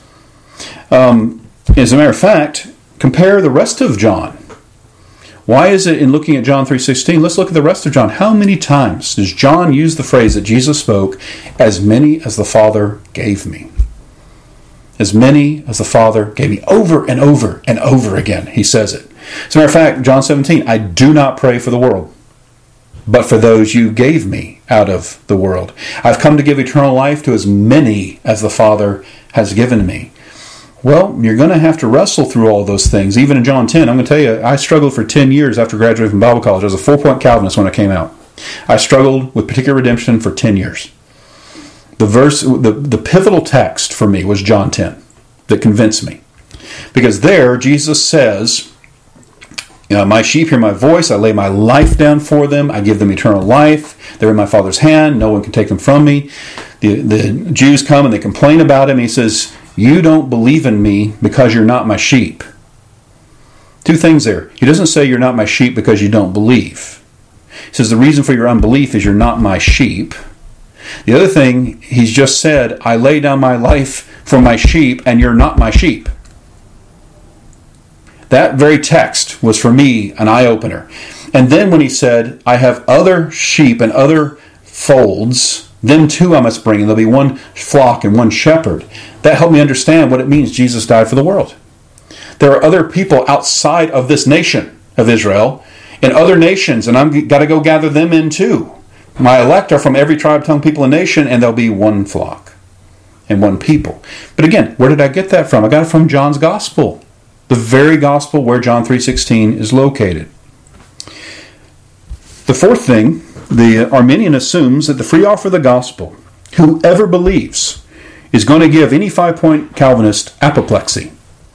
Um, as a matter of fact, compare the rest of John. Why is it in looking at John three sixteen? Let's look at the rest of John. How many times does John use the phrase that Jesus spoke, as many as the Father gave me? As many as the Father gave me. Over and over and over again, he says it. As a matter of fact, John seventeen, I do not pray for the world, but for those you gave me out of the world. I've come to give eternal life to as many as the Father has given me. Well, you're going to have to wrestle through all those things. Even in John ten, I'm going to tell you, I struggled for ten years after graduating from Bible college. I was a full-point Calvinist when I came out. I struggled with particular redemption for ten years. The verse, the, the pivotal text for me was John ten that convinced me. Because there, Jesus says, you know, my sheep hear my voice, I lay my life down for them, I give them eternal life, they're in my Father's hand, no one can take them from me. The, the Jews come and they complain about him, he says, you don't believe in me because you're not my sheep. Two things there. He doesn't say you're not my sheep because you don't believe. He says the reason for your unbelief is you're not my sheep. The other thing, he's just said, I lay down my life for my sheep and you're not my sheep. That very text was for me an eye-opener. And then when he said, I have other sheep and other folds, them too I must bring, and there'll be one flock and one shepherd. That helped me understand what it means Jesus died for the world. There are other people outside of this nation of Israel in other nations, and I've got to go gather them in too. My elect are from every tribe, tongue, people, and nation, and there'll be one flock and one people. But again, where did I get that from? I got it from John's Gospel, the very Gospel where John three sixteen is located. The fourth thing, the Arminian assumes that the free offer of the Gospel, whoever believes, is going to give any five-point Calvinist apoplexy.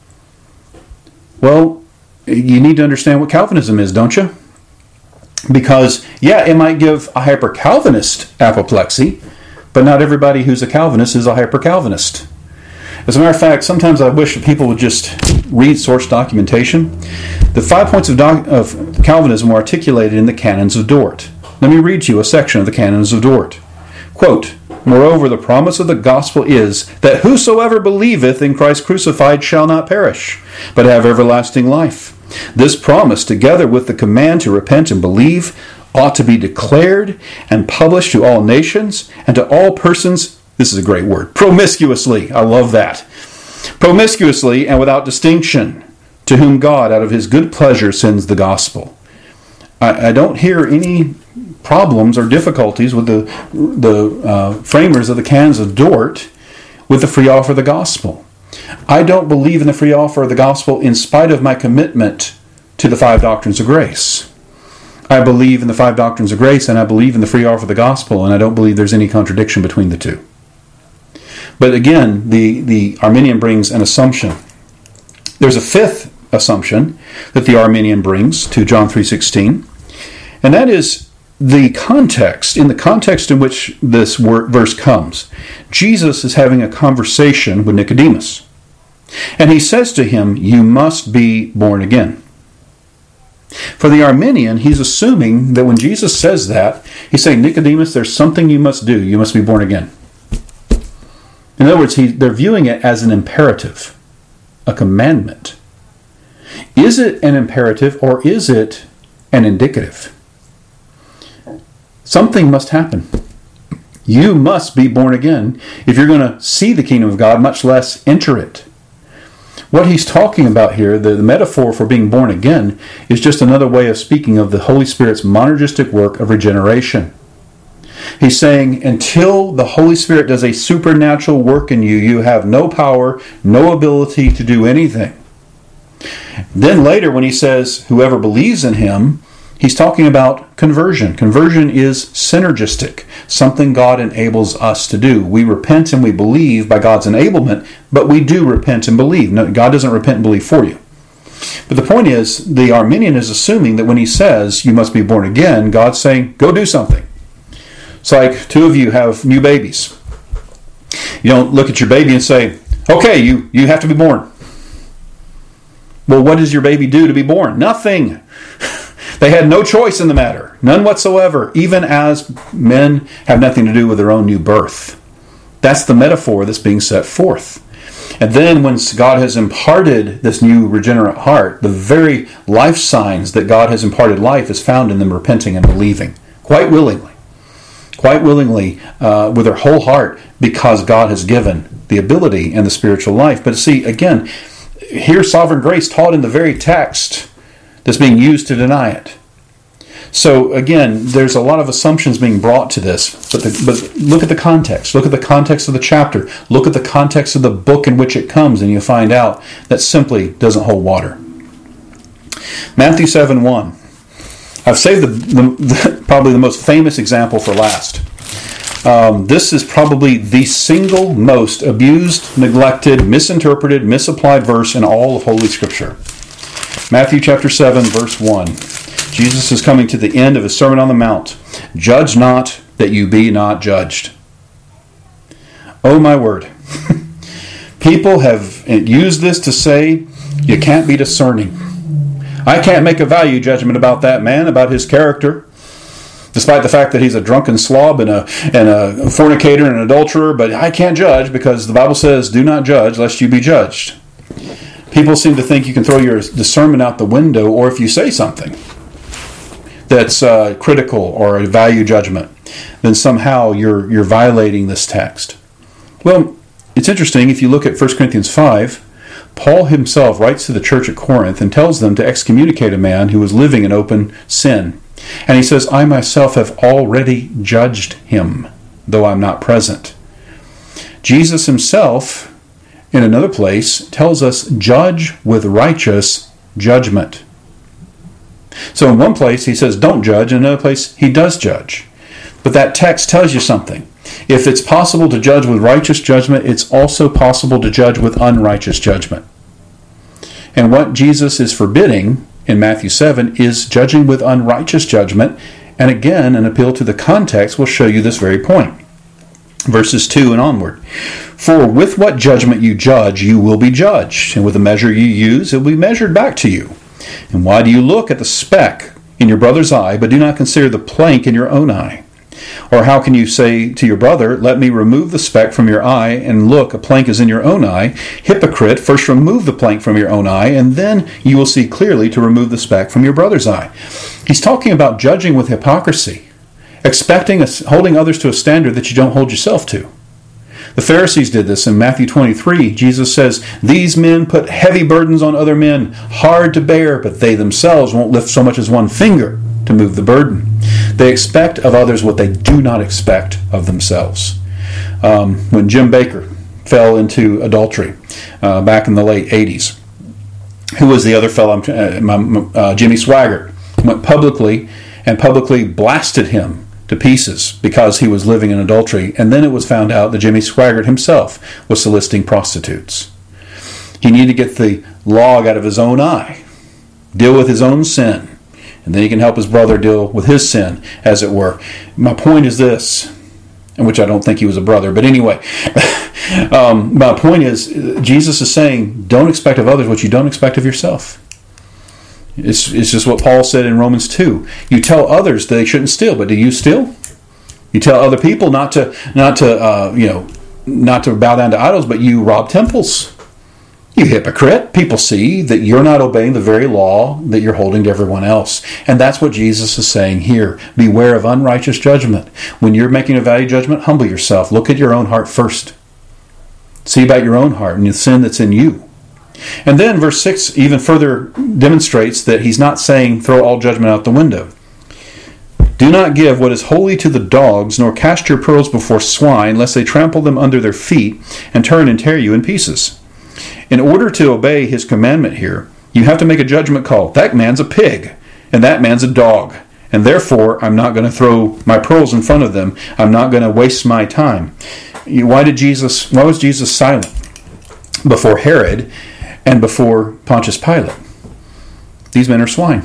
Well, you need to understand what Calvinism is, don't you? Because, yeah, it might give a hyper-Calvinist apoplexy, but not everybody who's a Calvinist is a hyper-Calvinist. As a matter of fact, sometimes I wish people would just read source documentation. The five points of, doc- of Calvinism were articulated in the Canons of Dort. Let me read you a section of the Canons of Dort. Quote, moreover, the promise of the gospel is that whosoever believeth in Christ crucified shall not perish, but have everlasting life. This promise, together with the command to repent and believe, ought to be declared and published to all nations and to all persons, this is a great word, promiscuously, I love that, promiscuously and without distinction, to whom God out of his good pleasure sends the gospel. I, I don't hear any problems or difficulties with the, the uh, framers of the Canons of Dort with the free offer of the gospel. I don't believe in the free offer of the gospel in spite of my commitment to the five doctrines of grace. I believe in the five doctrines of grace and I believe in the free offer of the gospel, and I don't believe there's any contradiction between the two. But again, the, the Arminian brings an assumption. There's a fifth assumption that the Arminian brings to John three sixteen, and that is the context, in the context in which this word, verse comes. Jesus is having a conversation with Nicodemus. And he says to him, you must be born again. For the Arminian, he's assuming that when Jesus says that, he's saying, Nicodemus, there's something you must do. You must be born again. In other words, he, they're viewing it as an imperative, a commandment. Is it an imperative or is it an indicative? Something must happen. You must be born again if you're going to see the kingdom of God, much less enter it. What he's talking about here, the, the metaphor for being born again, is just another way of speaking of the Holy Spirit's monergistic work of regeneration. He's saying until the Holy Spirit does a supernatural work in you, you have no power, no ability to do anything. Then later when he says, whoever believes in him, he's talking about conversion. Conversion is synergistic, something God enables us to do. We repent and we believe by God's enablement, but we do repent and believe. No, God doesn't repent and believe for you. But the point is, the Arminian is assuming that when he says you must be born again, God's saying, go do something. It's like two of you have new babies. You don't look at your baby and say, okay, you, you have to be born. Well, what does your baby do to be born? Nothing. They had no choice in the matter, none whatsoever, even as men have nothing to do with their own new birth. That's the metaphor that's being set forth. And then when God has imparted this new regenerate heart, the very life signs that God has imparted life is found in them repenting and believing, quite willingly. Quite willingly, uh, with their whole heart, because God has given the ability and the spiritual life. But see, again, here's sovereign grace taught in the very text that's being used to deny it. So again, there's a lot of assumptions being brought to this, but, the, but look at the context. Look at the context of the chapter. Look at the context of the book in which it comes, and you'll find out that simply doesn't hold water. Matthew seven one. I've saved the, the, the, probably the most famous example for last. Um, this is probably the single most abused, neglected, misinterpreted, misapplied verse in all of Holy Scripture. Matthew chapter seven, verse one. Jesus is coming to the end of his Sermon on the Mount. Judge not that you be not judged. Oh my word. People have used this to say you can't be discerning. I can't make a value judgment about that man, about his character, despite the fact that he's a drunken slob and a, and a fornicator and an adulterer, but I can't judge because the Bible says, do not judge lest you be judged. People seem to think you can throw your discernment out the window, or if you say something that's uh, critical or a value judgment, then somehow you're you're violating this text. Well, it's interesting, if you look at First Corinthians five, Paul himself writes to the church at Corinth and tells them to excommunicate a man who was living in open sin. And he says, I myself have already judged him, though I'm not present. Jesus himself, in another place, tells us, judge with righteous judgment. So in one place he says, don't judge. In another place, he does judge. But that text tells you something. If it's possible to judge with righteous judgment, it's also possible to judge with unrighteous judgment. And what Jesus is forbidding in Matthew seven is judging with unrighteous judgment. And again, an appeal to the context will show you this very point. Verses two and onward. For with what judgment you judge, you will be judged. And with the measure you use, it will be measured back to you. And why do you look at the speck in your brother's eye, but do not consider the plank in your own eye? Or how can you say to your brother, let me remove the speck from your eye, and look, a plank is in your own eye? Hypocrite, first remove the plank from your own eye, and then you will see clearly to remove the speck from your brother's eye. He's talking about judging with hypocrisy, expecting, a, holding others to a standard that you don't hold yourself to. The Pharisees did this in Matthew twenty-three. Jesus says, these men put heavy burdens on other men, hard to bear, but they themselves won't lift so much as one finger to move the burden. They expect of others what they do not expect of themselves. Um, when Jim Baker fell into adultery uh, back in the late eighties, who was the other fellow? Uh, uh, Jimmy Swaggart went publicly and publicly blasted him to pieces because he was living in adultery. And then it was found out that Jimmy Swaggart himself was soliciting prostitutes. He needed to get the log out of his own eye, deal with his own sin, and then he can help his brother deal with his sin, as it were. My point is this, in which I don't think he was a brother, but anyway, um, my point is, Jesus is saying, don't expect of others what you don't expect of yourself. It's, it's just what Paul said in Romans two. You tell others they shouldn't steal, but do you steal? You tell other people not to, not to, uh, you know, not to bow down to idols, but you rob temples. You hypocrite. People see that you're not obeying the very law that you're holding to everyone else. And that's what Jesus is saying here. Beware of unrighteous judgment. When you're making a value judgment, humble yourself. Look at your own heart first. See about your own heart and the sin that's in you. And then verse six even further demonstrates that he's not saying throw all judgment out the window. Do not give what is holy to the dogs, nor cast your pearls before swine, lest they trample them under their feet and turn and tear you in pieces. In order to obey his commandment here, you have to make a judgment call. That man's a pig, and that man's a dog. And therefore, I'm not going to throw my pearls in front of them. I'm not going to waste my time. Why did Jesus? Why was Jesus silent before Herod and before Pontius Pilate? These men are swine.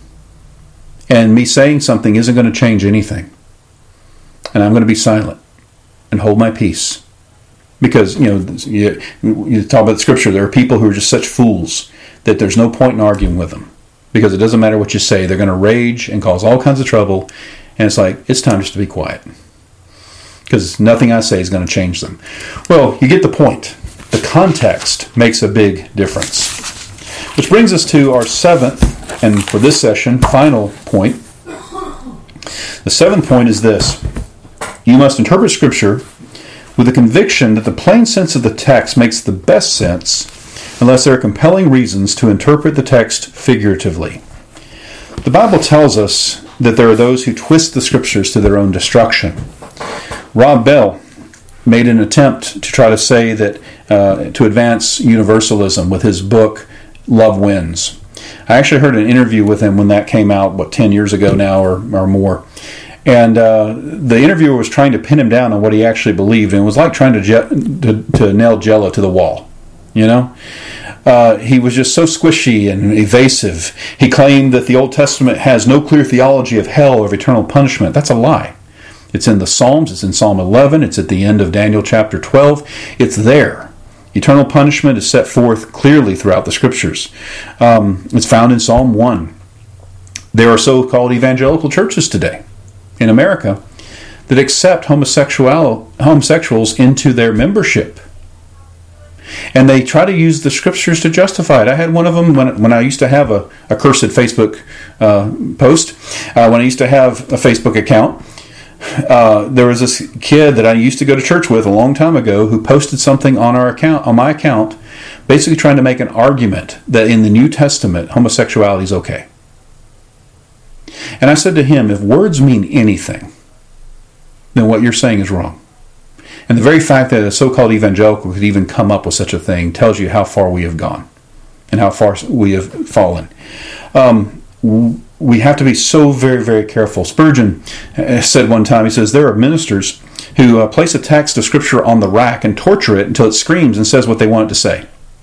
And me saying something isn't going to change anything. And I'm going to be silent and hold my peace. Because, you know, you, you talk about the scripture, there are people who are just such fools that there's no point in arguing with them. Because it doesn't matter what you say. They're going to rage and cause all kinds of trouble. And it's like, it's time just to be quiet. Because nothing I say is going to change them. Well, you get the point. The context makes a big difference. Which brings us to our seventh, and for this session, final point. The seventh point is this. You must interpret Scripture with the conviction that the plain sense of the text makes the best sense unless there are compelling reasons to interpret the text figuratively. The Bible tells us that there are those who twist the Scriptures to their own destruction. Rob Bell made an attempt to try to say that, uh, to advance universalism with his book, Love Wins. I actually heard an interview with him when that came out, what, ten years ago now or, or more. And uh, the interviewer was trying to pin him down on what he actually believed. And it was like trying to, je- to, to nail Jello to the wall, you know? Uh, he was just so squishy and evasive. He claimed that the Old Testament has no clear theology of hell or of eternal punishment. That's a lie. It's in the Psalms. It's in Psalm eleven. It's at the end of Daniel chapter twelve. It's there. Eternal punishment is set forth clearly throughout the Scriptures. Um, it's found in Psalm one. There are so-called evangelical churches today in America that accept homosexual homosexuals into their membership. And they try to use the Scriptures to justify it. I had one of them when, when I used to have a, a cursed Facebook uh, post, uh, when I used to have a Facebook account. Uh, there was this kid that I used to go to church with a long time ago who posted something on our account, on my account, basically trying to make an argument that in the New Testament, homosexuality is okay. And I said to him, if words mean anything, then what you're saying is wrong. And the very fact that a so-called evangelical could even come up with such a thing tells you how far we have gone and how far we have fallen. Um, we have to be so very, very careful. Spurgeon said one time, he says, there are ministers who uh, place a text of Scripture on the rack and torture it until it screams and says what they want it to say.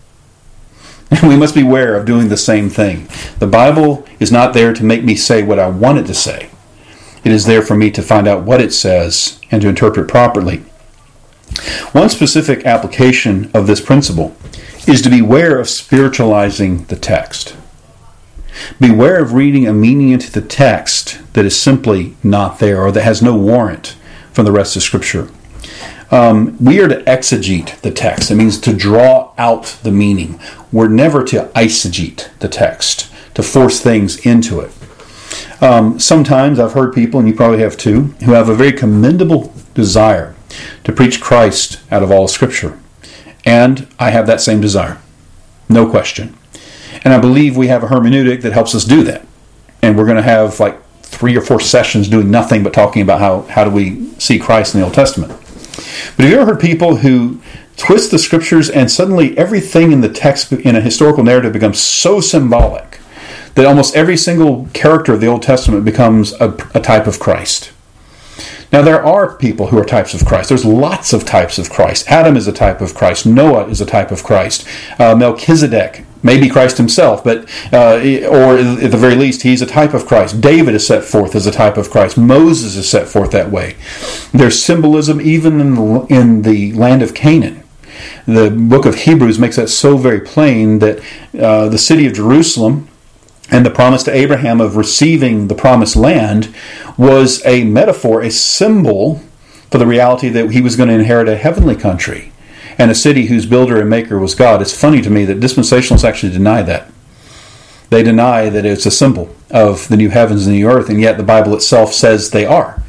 And we must beware of doing the same thing. The Bible is not there to make me say what I want it to say. It is there for me to find out what it says and to interpret properly. One specific application of this principle is to beware of spiritualizing the text. Beware of reading a meaning into the text that is simply not there or that has no warrant from the rest of Scripture. Um, we are to exegete the text. It means to draw out the meaning. We're never to eisegete the text, to force things into it. Um, sometimes I've heard people, and you probably have too, who have a very commendable desire to preach Christ out of all Scripture. And I have that same desire. No question. And I believe we have a hermeneutic that helps us do that. And we're going to have like three or four sessions doing nothing but talking about how, how do we see Christ in the Old Testament. But have you ever heard people who twist the Scriptures and suddenly everything in the text in a historical narrative becomes so symbolic that almost every single character of the Old Testament becomes a, a type of Christ? Now, there are people who are types of Christ. There's lots of types of Christ. Adam is a type of Christ. Noah is a type of Christ. Uh, Melchizedek may be Christ himself, but uh, or at the very least, he's a type of Christ. David is set forth as a type of Christ. Moses is set forth that way. There's symbolism even in the, in the land of Canaan. The book of Hebrews makes that so very plain that uh, the city of Jerusalem and the promise to Abraham of receiving the promised land was a metaphor, a symbol for the reality that he was going to inherit a heavenly country and a city whose builder and maker was God. It's funny to me that dispensationalists actually deny that. They deny that it's a symbol of the new heavens and the new earth, and yet the Bible itself says they are.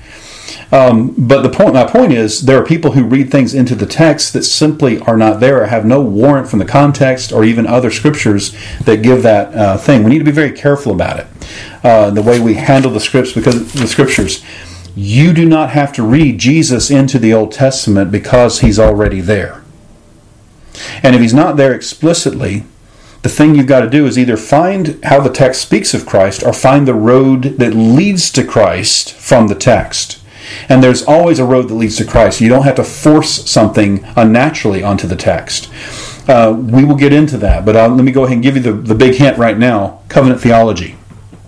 Um, but the point, my point is, there are people who read things into the text that simply are not there, or have no warrant from the context or even other scriptures that give that uh, thing. We need to be very careful about it, uh, the way we handle the scripts, because the scriptures. You do not have to read Jesus into the Old Testament because he's already there. And if he's not there explicitly, the thing you've got to do is either find how the text speaks of Christ or find the road that leads to Christ from the text. And there's always a road that leads to Christ. You don't have to force something unnaturally onto the text. Uh, we will get into that, but uh, let me go ahead and give you the, the big hint right now. Covenant theology.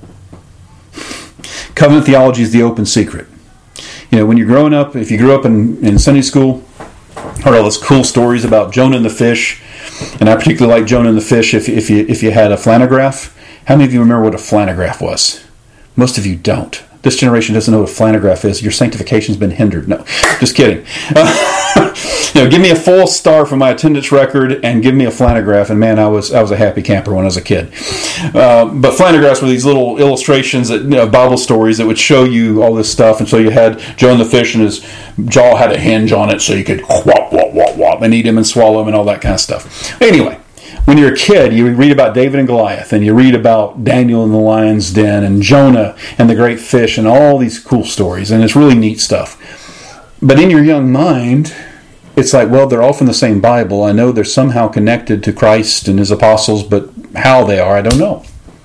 Covenant theology is the open secret. You know, when you're growing up, if you grew up in, in Sunday school, heard all those cool stories about Jonah and the fish, and I particularly like Jonah and the fish if, if, you, if you had a flannelgraph. How many of you remember what a flannelgraph was? Most of you don't. This generation doesn't know what a flannelgraph is. Your sanctification's been hindered. No, just kidding. Uh, you know, give me a full star for my attendance record and give me a flannelgraph, and man, I was I was a happy camper when I was a kid. Uh, but flannelgraphs were these little illustrations, that, you know, Bible stories that would show you all this stuff. And so you had Jonah the fish, and his jaw had a hinge on it, so you could whop, whop, whop, whop, and eat him and swallow him and all that kind of stuff. Anyway. When you're a kid, you read about David and Goliath, and you read about Daniel in the lion's den, and Jonah and the great fish, and all these cool stories, and it's really neat stuff. But in your young mind, it's like, well, they're all from the same Bible. I know they're somehow connected to Christ and his apostles, but how they are, I don't know.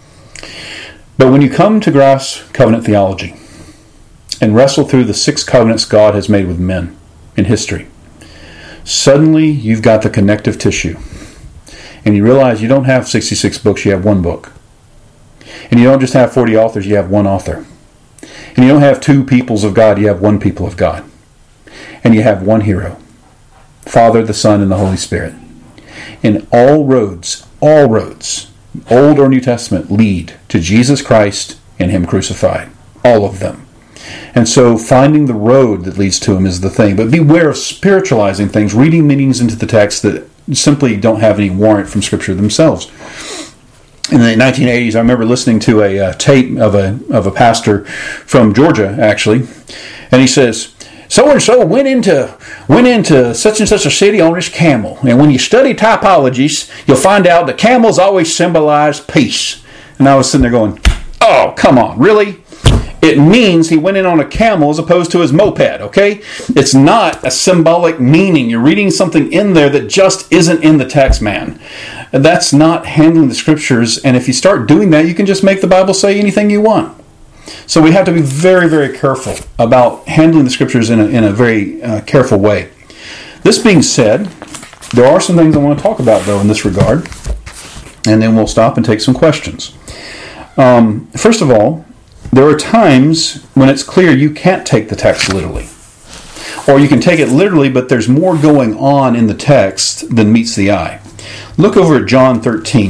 But when you come to grasp covenant theology and wrestle through the six covenants God has made with men in history, suddenly you've got the connective tissue. And you realize you don't have sixty-six books, you have one book. And you don't just have forty authors, you have one author. And you don't have two peoples of God, you have one people of God. And you have one hero. Father, the Son, and the Holy Spirit. And all roads, all roads, Old or New Testament, lead to Jesus Christ and Him crucified. All of them. And so finding the road that leads to Him is the thing. But beware of spiritualizing things, reading meanings into the text that simply don't have any warrant from Scripture themselves. In the nineteen eighties, I remember listening to a uh, tape of a of a pastor from Georgia, actually, and he says, so and so went into went into such and such a city on this camel, and when you study typologies, you'll find out that camels always symbolize peace. And I was sitting there going, oh, come on, really? It means he went in on a camel as opposed to his moped, okay? It's not a symbolic meaning. You're reading something in there that just isn't in the text, man. That's not handling the Scriptures, and if you start doing that, you can just make the Bible say anything you want. So we have to be very, very careful about handling the Scriptures in a, in a very uh, careful way. This being said, there are some things I want to talk about, though, in this regard, and then we'll stop and take some questions. Um, first of all, there are times when it's clear you can't take the text literally. Or you can take it literally, but there's more going on in the text than meets the eye. Look over at John thirteen.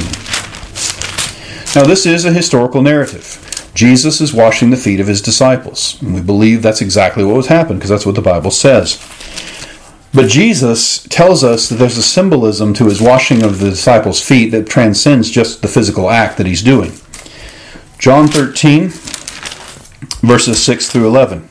Now this is a historical narrative. Jesus is washing the feet of His disciples. And we believe that's exactly what was happened, because that's what the Bible says. But Jesus tells us that there's a symbolism to His washing of the disciples' feet that transcends just the physical act that He's doing. John thirteen, verses six through eleven.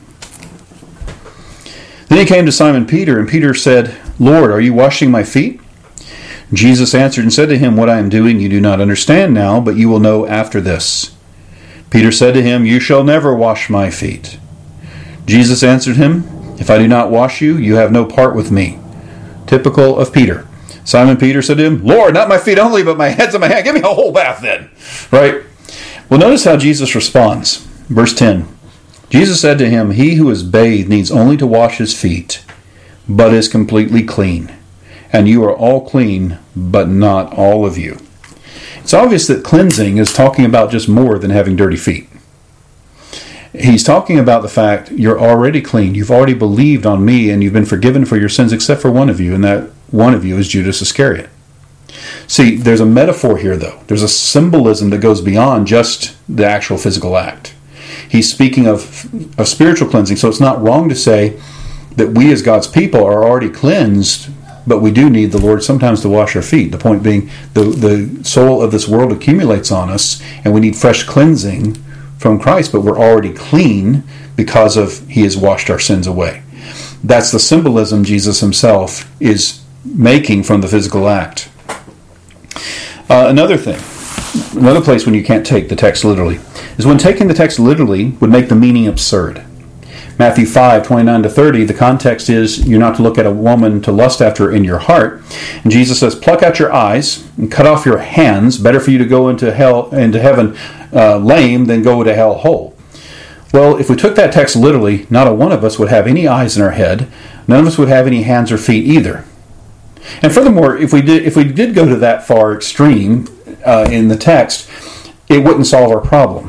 Then He came to Simon Peter, and Peter said, Lord, are you washing my feet? Jesus answered and said to him, what I am doing you do not understand now, but you will know after this. Peter said to him, you shall never wash my feet. Jesus answered him, if I do not wash you, you have no part with me. Typical of Peter. Simon Peter said to him, Lord, not my feet only, but my heads and my hand. Give me a whole bath then. Right? Well, notice how Jesus responds. Verse ten. Jesus said to him, he who is bathed needs only to wash his feet, but is completely clean. And you are all clean, but not all of you. It's obvious that cleansing is talking about just more than having dirty feet. He's talking about the fact you're already clean. You've already believed on me, and you've been forgiven for your sins except for one of you, and that one of you is Judas Iscariot. See, there's a metaphor here, though. There's a symbolism that goes beyond just the actual physical act. He's speaking of, of spiritual cleansing, so it's not wrong to say that we as God's people are already cleansed, but we do need the Lord sometimes to wash our feet. The point being, the, the soul of this world accumulates on us, and we need fresh cleansing from Christ, but we're already clean because of He has washed our sins away. That's the symbolism Jesus Himself is making from the physical act. Uh, another thing, another place when you can't take the text literally, is when taking the text literally would make the meaning absurd. Matthew five, twenty-nine to thirty, the context is you're not to look at a woman to lust after in your heart. And Jesus says, pluck out your eyes and cut off your hands. Better for you to go into hell, into heaven uh, lame than go to hell whole. Well, if we took that text literally, not a one of us would have any eyes in our head. None of us would have any hands or feet either. And furthermore, if we did, if we did go to that far extreme uh, in the text, it wouldn't solve our problem.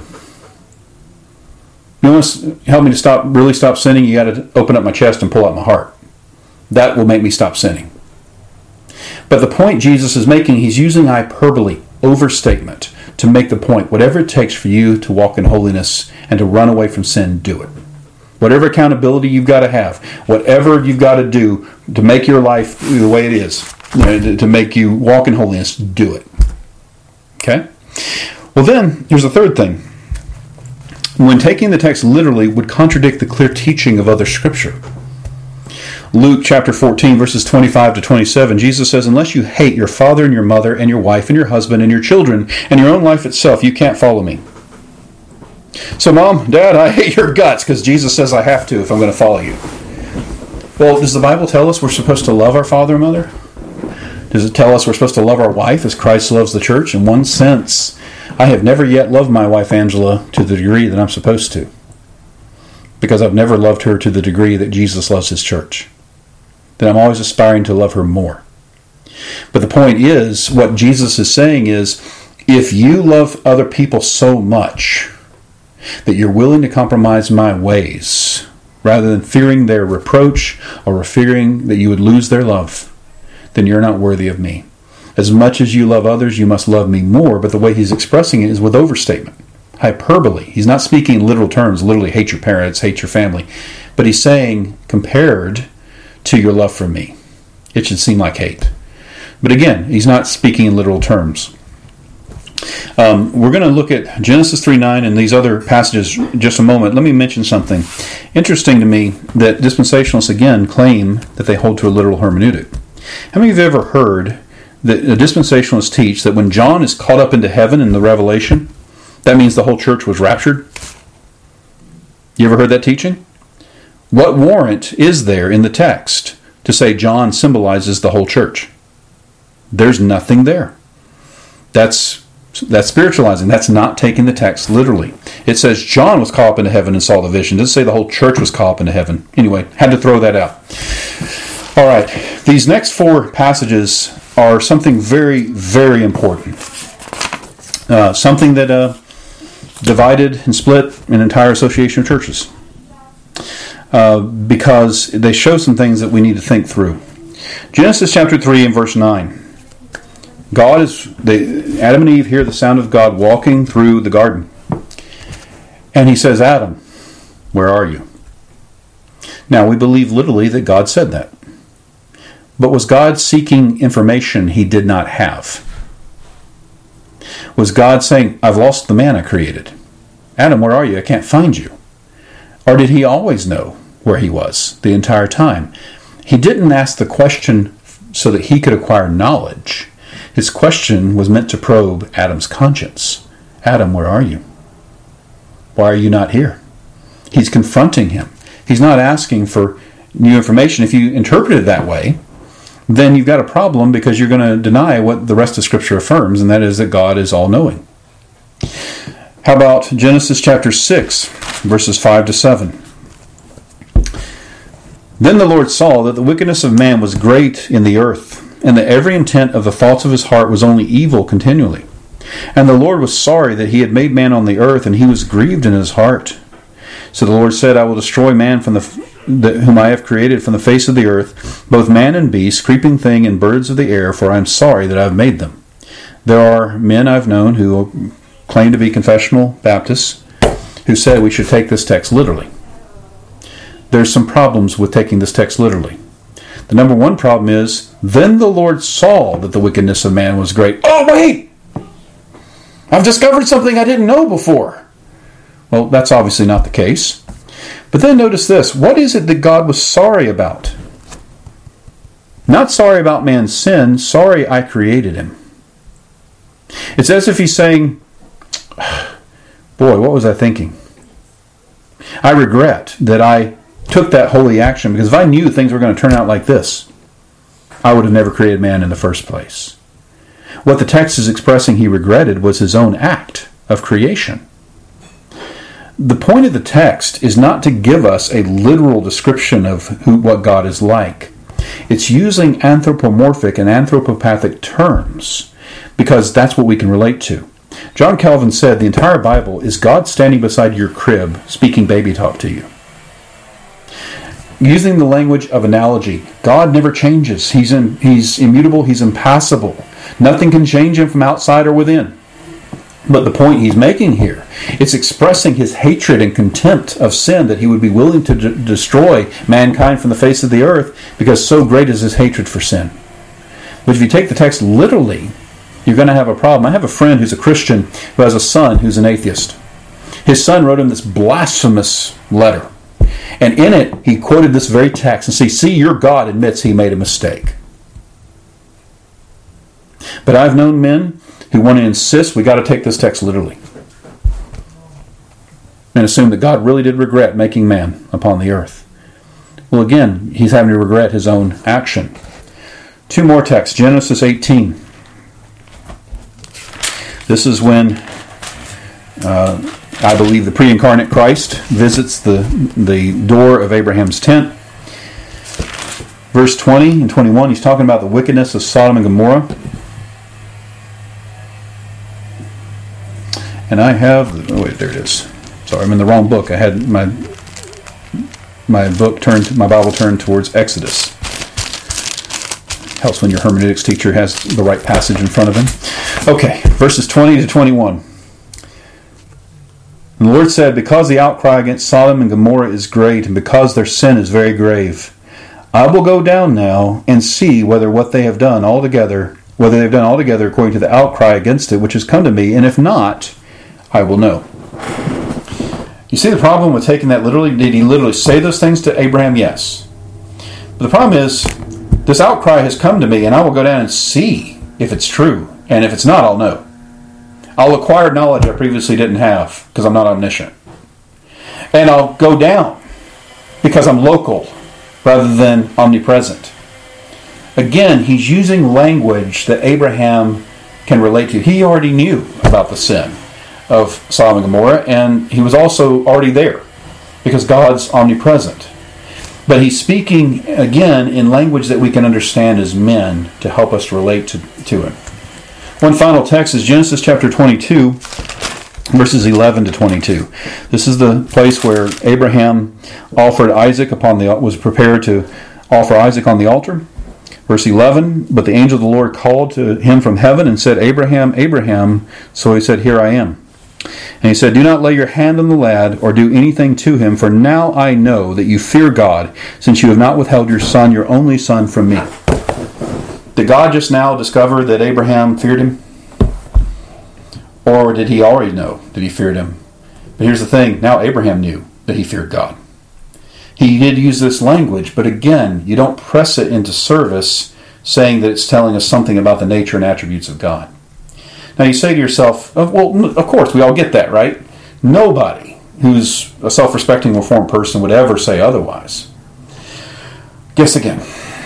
You want to help me to stop, really stop sinning? You got to open up my chest and pull out my heart. That will make me stop sinning. But the point Jesus is making, He's using hyperbole, overstatement, to make the point. Whatever it takes for you to walk in holiness and to run away from sin, do it. Whatever accountability you've got to have, whatever you've got to do to make your life the way it is, you know, to make you walk in holiness, do it. Okay? Well then, here's the third thing. When taking the text literally would contradict the clear teaching of other Scripture. Luke chapter fourteen, verses twenty-five to twenty-seven, Jesus says, unless you hate your father and your mother and your wife and your husband and your children and your own life itself, you can't follow me. So, Mom, Dad, I hate your guts because Jesus says I have to if I'm going to follow you. Well, does the Bible tell us we're supposed to love our father and mother? Does it tell us we're supposed to love our wife as Christ loves the church? In one sense, I have never yet loved my wife Angela to the degree that I'm supposed to, because I've never loved her to the degree that Jesus loves His church. Then I'm always aspiring to love her more. But the point is, what Jesus is saying is, if you love other people so much that you're willing to compromise my ways, rather than fearing their reproach or fearing that you would lose their love, then you're not worthy of me. As much as you love others, you must love me more. But the way He's expressing it is with overstatement, hyperbole. He's not speaking in literal terms, literally hate your parents, hate your family. But He's saying, compared to your love for me, it should seem like hate. But again, He's not speaking in literal terms. Um, we're going to look at Genesis three nine and these other passages in just a moment. Let me mention something interesting to me that dispensationalists again claim that they hold to a literal hermeneutic. How many of you have ever heard that the dispensationalists teach that when John is caught up into heaven in the Revelation, that means the whole church was raptured? You ever heard that teaching? What warrant is there in the text to say John symbolizes the whole church? There's nothing there. That's that's spiritualizing. That's not taking the text literally. It says John was caught up into heaven and saw the vision. It doesn't say the whole church was caught up into heaven. Anyway, had to throw that out. All right. These next four passages are something very, very important. Uh, something that uh, divided and split an entire association of churches. Uh, because they show some things that we need to think through. Genesis chapter three and verse nine. God is, they, Adam and Eve hear the sound of God walking through the garden. And He says, Adam, where are you? Now, we believe literally that God said that. But was God seeking information He did not have? Was God saying, I've lost the man I created? Adam, where are you? I can't find you. Or did He always know where he was the entire time? He didn't ask the question so that he could acquire knowledge. His question was meant to probe Adam's conscience. Adam, where are you? Why are you not here? He's confronting him. He's not asking for new information. If you interpret it that way, then you've got a problem, because you're going to deny what the rest of Scripture affirms, and that is that God is all-knowing. How about Genesis chapter six, verses five to seven? Then the Lord saw that the wickedness of man was great in the earth, and that every intent of the thoughts of his heart was only evil continually. And the Lord was sorry that He had made man on the earth, and He was grieved in His heart. So the Lord said, I will destroy man from the, the whom I have created from the face of the earth, both man and beast, creeping thing, and birds of the air, for I am sorry that I have made them. There are men I've known who claim to be confessional Baptists who said we should take this text literally. There's some problems with taking this text literally. The number one problem is, then the Lord saw that the wickedness of man was great. Oh, wait! I've discovered something I didn't know before. Well, that's obviously not the case. But then notice this. What is it that God was sorry about? Not sorry about man's sin. Sorry I created him. It's as if he's saying, boy, what was I thinking? I regret that I took that holy action, because if I knew things were going to turn out like this, I would have never created man in the first place. What the text is expressing he regretted was his own act of creation. The point of the text is not to give us a literal description of who, what God is like. It's using anthropomorphic and anthropopathic terms, because that's what we can relate to. John Calvin said the entire Bible is God standing beside your crib speaking baby talk to you. Using the language of analogy, God never changes. He's in, he's immutable, he's impassible. Nothing can change him from outside or within. But the point he's making here, it's expressing his hatred and contempt of sin, that he would be willing to d- destroy mankind from the face of the earth, because so great is his hatred for sin. But if you take the text literally, you're going to have a problem. I have a friend who's a Christian who has a son who's an atheist. His son wrote him this blasphemous letter. And in it, he quoted this very text and said, see, your God admits he made a mistake. But I've known men who want to insist we got to take this text literally and assume that God really did regret making man upon the earth. Well, again, he's having to regret his own action. Two more texts. Genesis eighteen. This is when uh, I believe the pre-incarnate Christ visits the, the door of Abraham's tent. Verse twenty and twenty-one, he's talking about the wickedness of Sodom and Gomorrah. And I have, oh wait, there it is. Sorry, I'm in the wrong book. I had my my book turned, my Bible turned towards Exodus. Helps when your hermeneutics teacher has the right passage in front of him. Okay, verses twenty to twenty-one. And the Lord said, because the outcry against Sodom and Gomorrah is great, and because their sin is very grave, I will go down now and see whether what they have done altogether, whether they've done altogether according to the outcry against it, which has come to me, and if not, I will know. You see the problem with taking that literally? Did he literally say those things to Abraham? Yes. But the problem is, this outcry has come to me, and I will go down and see if it's true. And if it's not, I'll know. I'll acquire knowledge I previously didn't have, because I'm not omniscient. And I'll go down, because I'm local, rather than omnipresent. Again, he's using language that Abraham can relate to. He already knew about the sin of Sodom and Gomorrah, and he was also already there, because God's omnipresent. But he's speaking, again, in language that we can understand as men to help us relate to, to him. One final text is Genesis chapter twenty-two, verses eleven to twenty-two. This is the place where Abraham offered Isaac upon the was prepared to offer Isaac on the altar. Verse eleven, but the angel of the Lord called to him from heaven and said, Abraham, Abraham. So he said, here I am. And he said, do not lay your hand on the lad or do anything to him, for now I know that you fear God, since you have not withheld your son, your only son, from me. Did God just now discover that Abraham feared him? Or did he already know that he feared him? But here's the thing, now Abraham knew that he feared God. He did use this language, but again, you don't press it into service saying that it's telling us something about the nature and attributes of God. Now you say to yourself, oh, well, of course, we all get that, right? Nobody who's a self-respecting, reformed person would ever say otherwise. Guess again.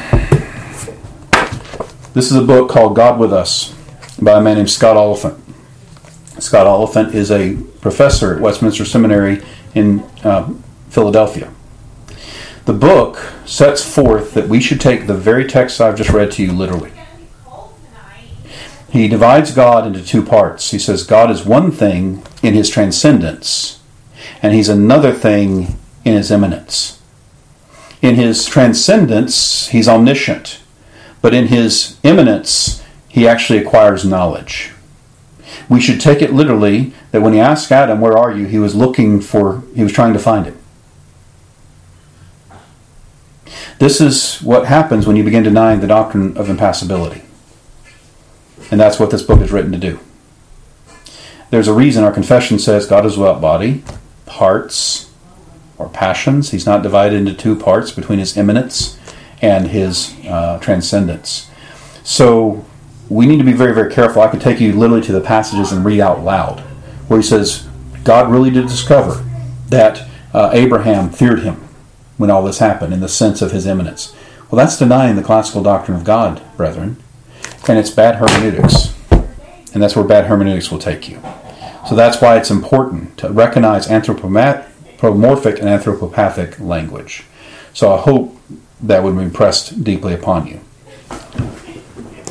This is a book called God With Us by a man named Scott Oliphant. Scott Oliphant is a professor at Westminster Seminary in uh, Philadelphia. The book sets forth that we should take the very text I've just read to you literally. He divides God into two parts. He says God is one thing in his transcendence, and he's another thing in his immanence. In his transcendence, he's omniscient, but in his immanence, he actually acquires knowledge. We should take it literally that when he asked Adam, where are you? He was looking for, he was trying to find him. This is what happens when you begin denying the doctrine of impassibility. And that's what this book is written to do. There's a reason our confession says God is without body, parts or passions. He's not divided into two parts between his immanence and his uh, transcendence. So we need to be very, very careful. I could take you literally to the passages and read out loud where he says, God really did discover that uh, Abraham feared him when all this happened in the sense of his immanence. Well, that's denying the classical doctrine of God, brethren. And it's bad hermeneutics. And that's where bad hermeneutics will take you. So that's why it's important to recognize anthropomorphic and anthropopathic language. So I hope that would be impressed deeply upon you.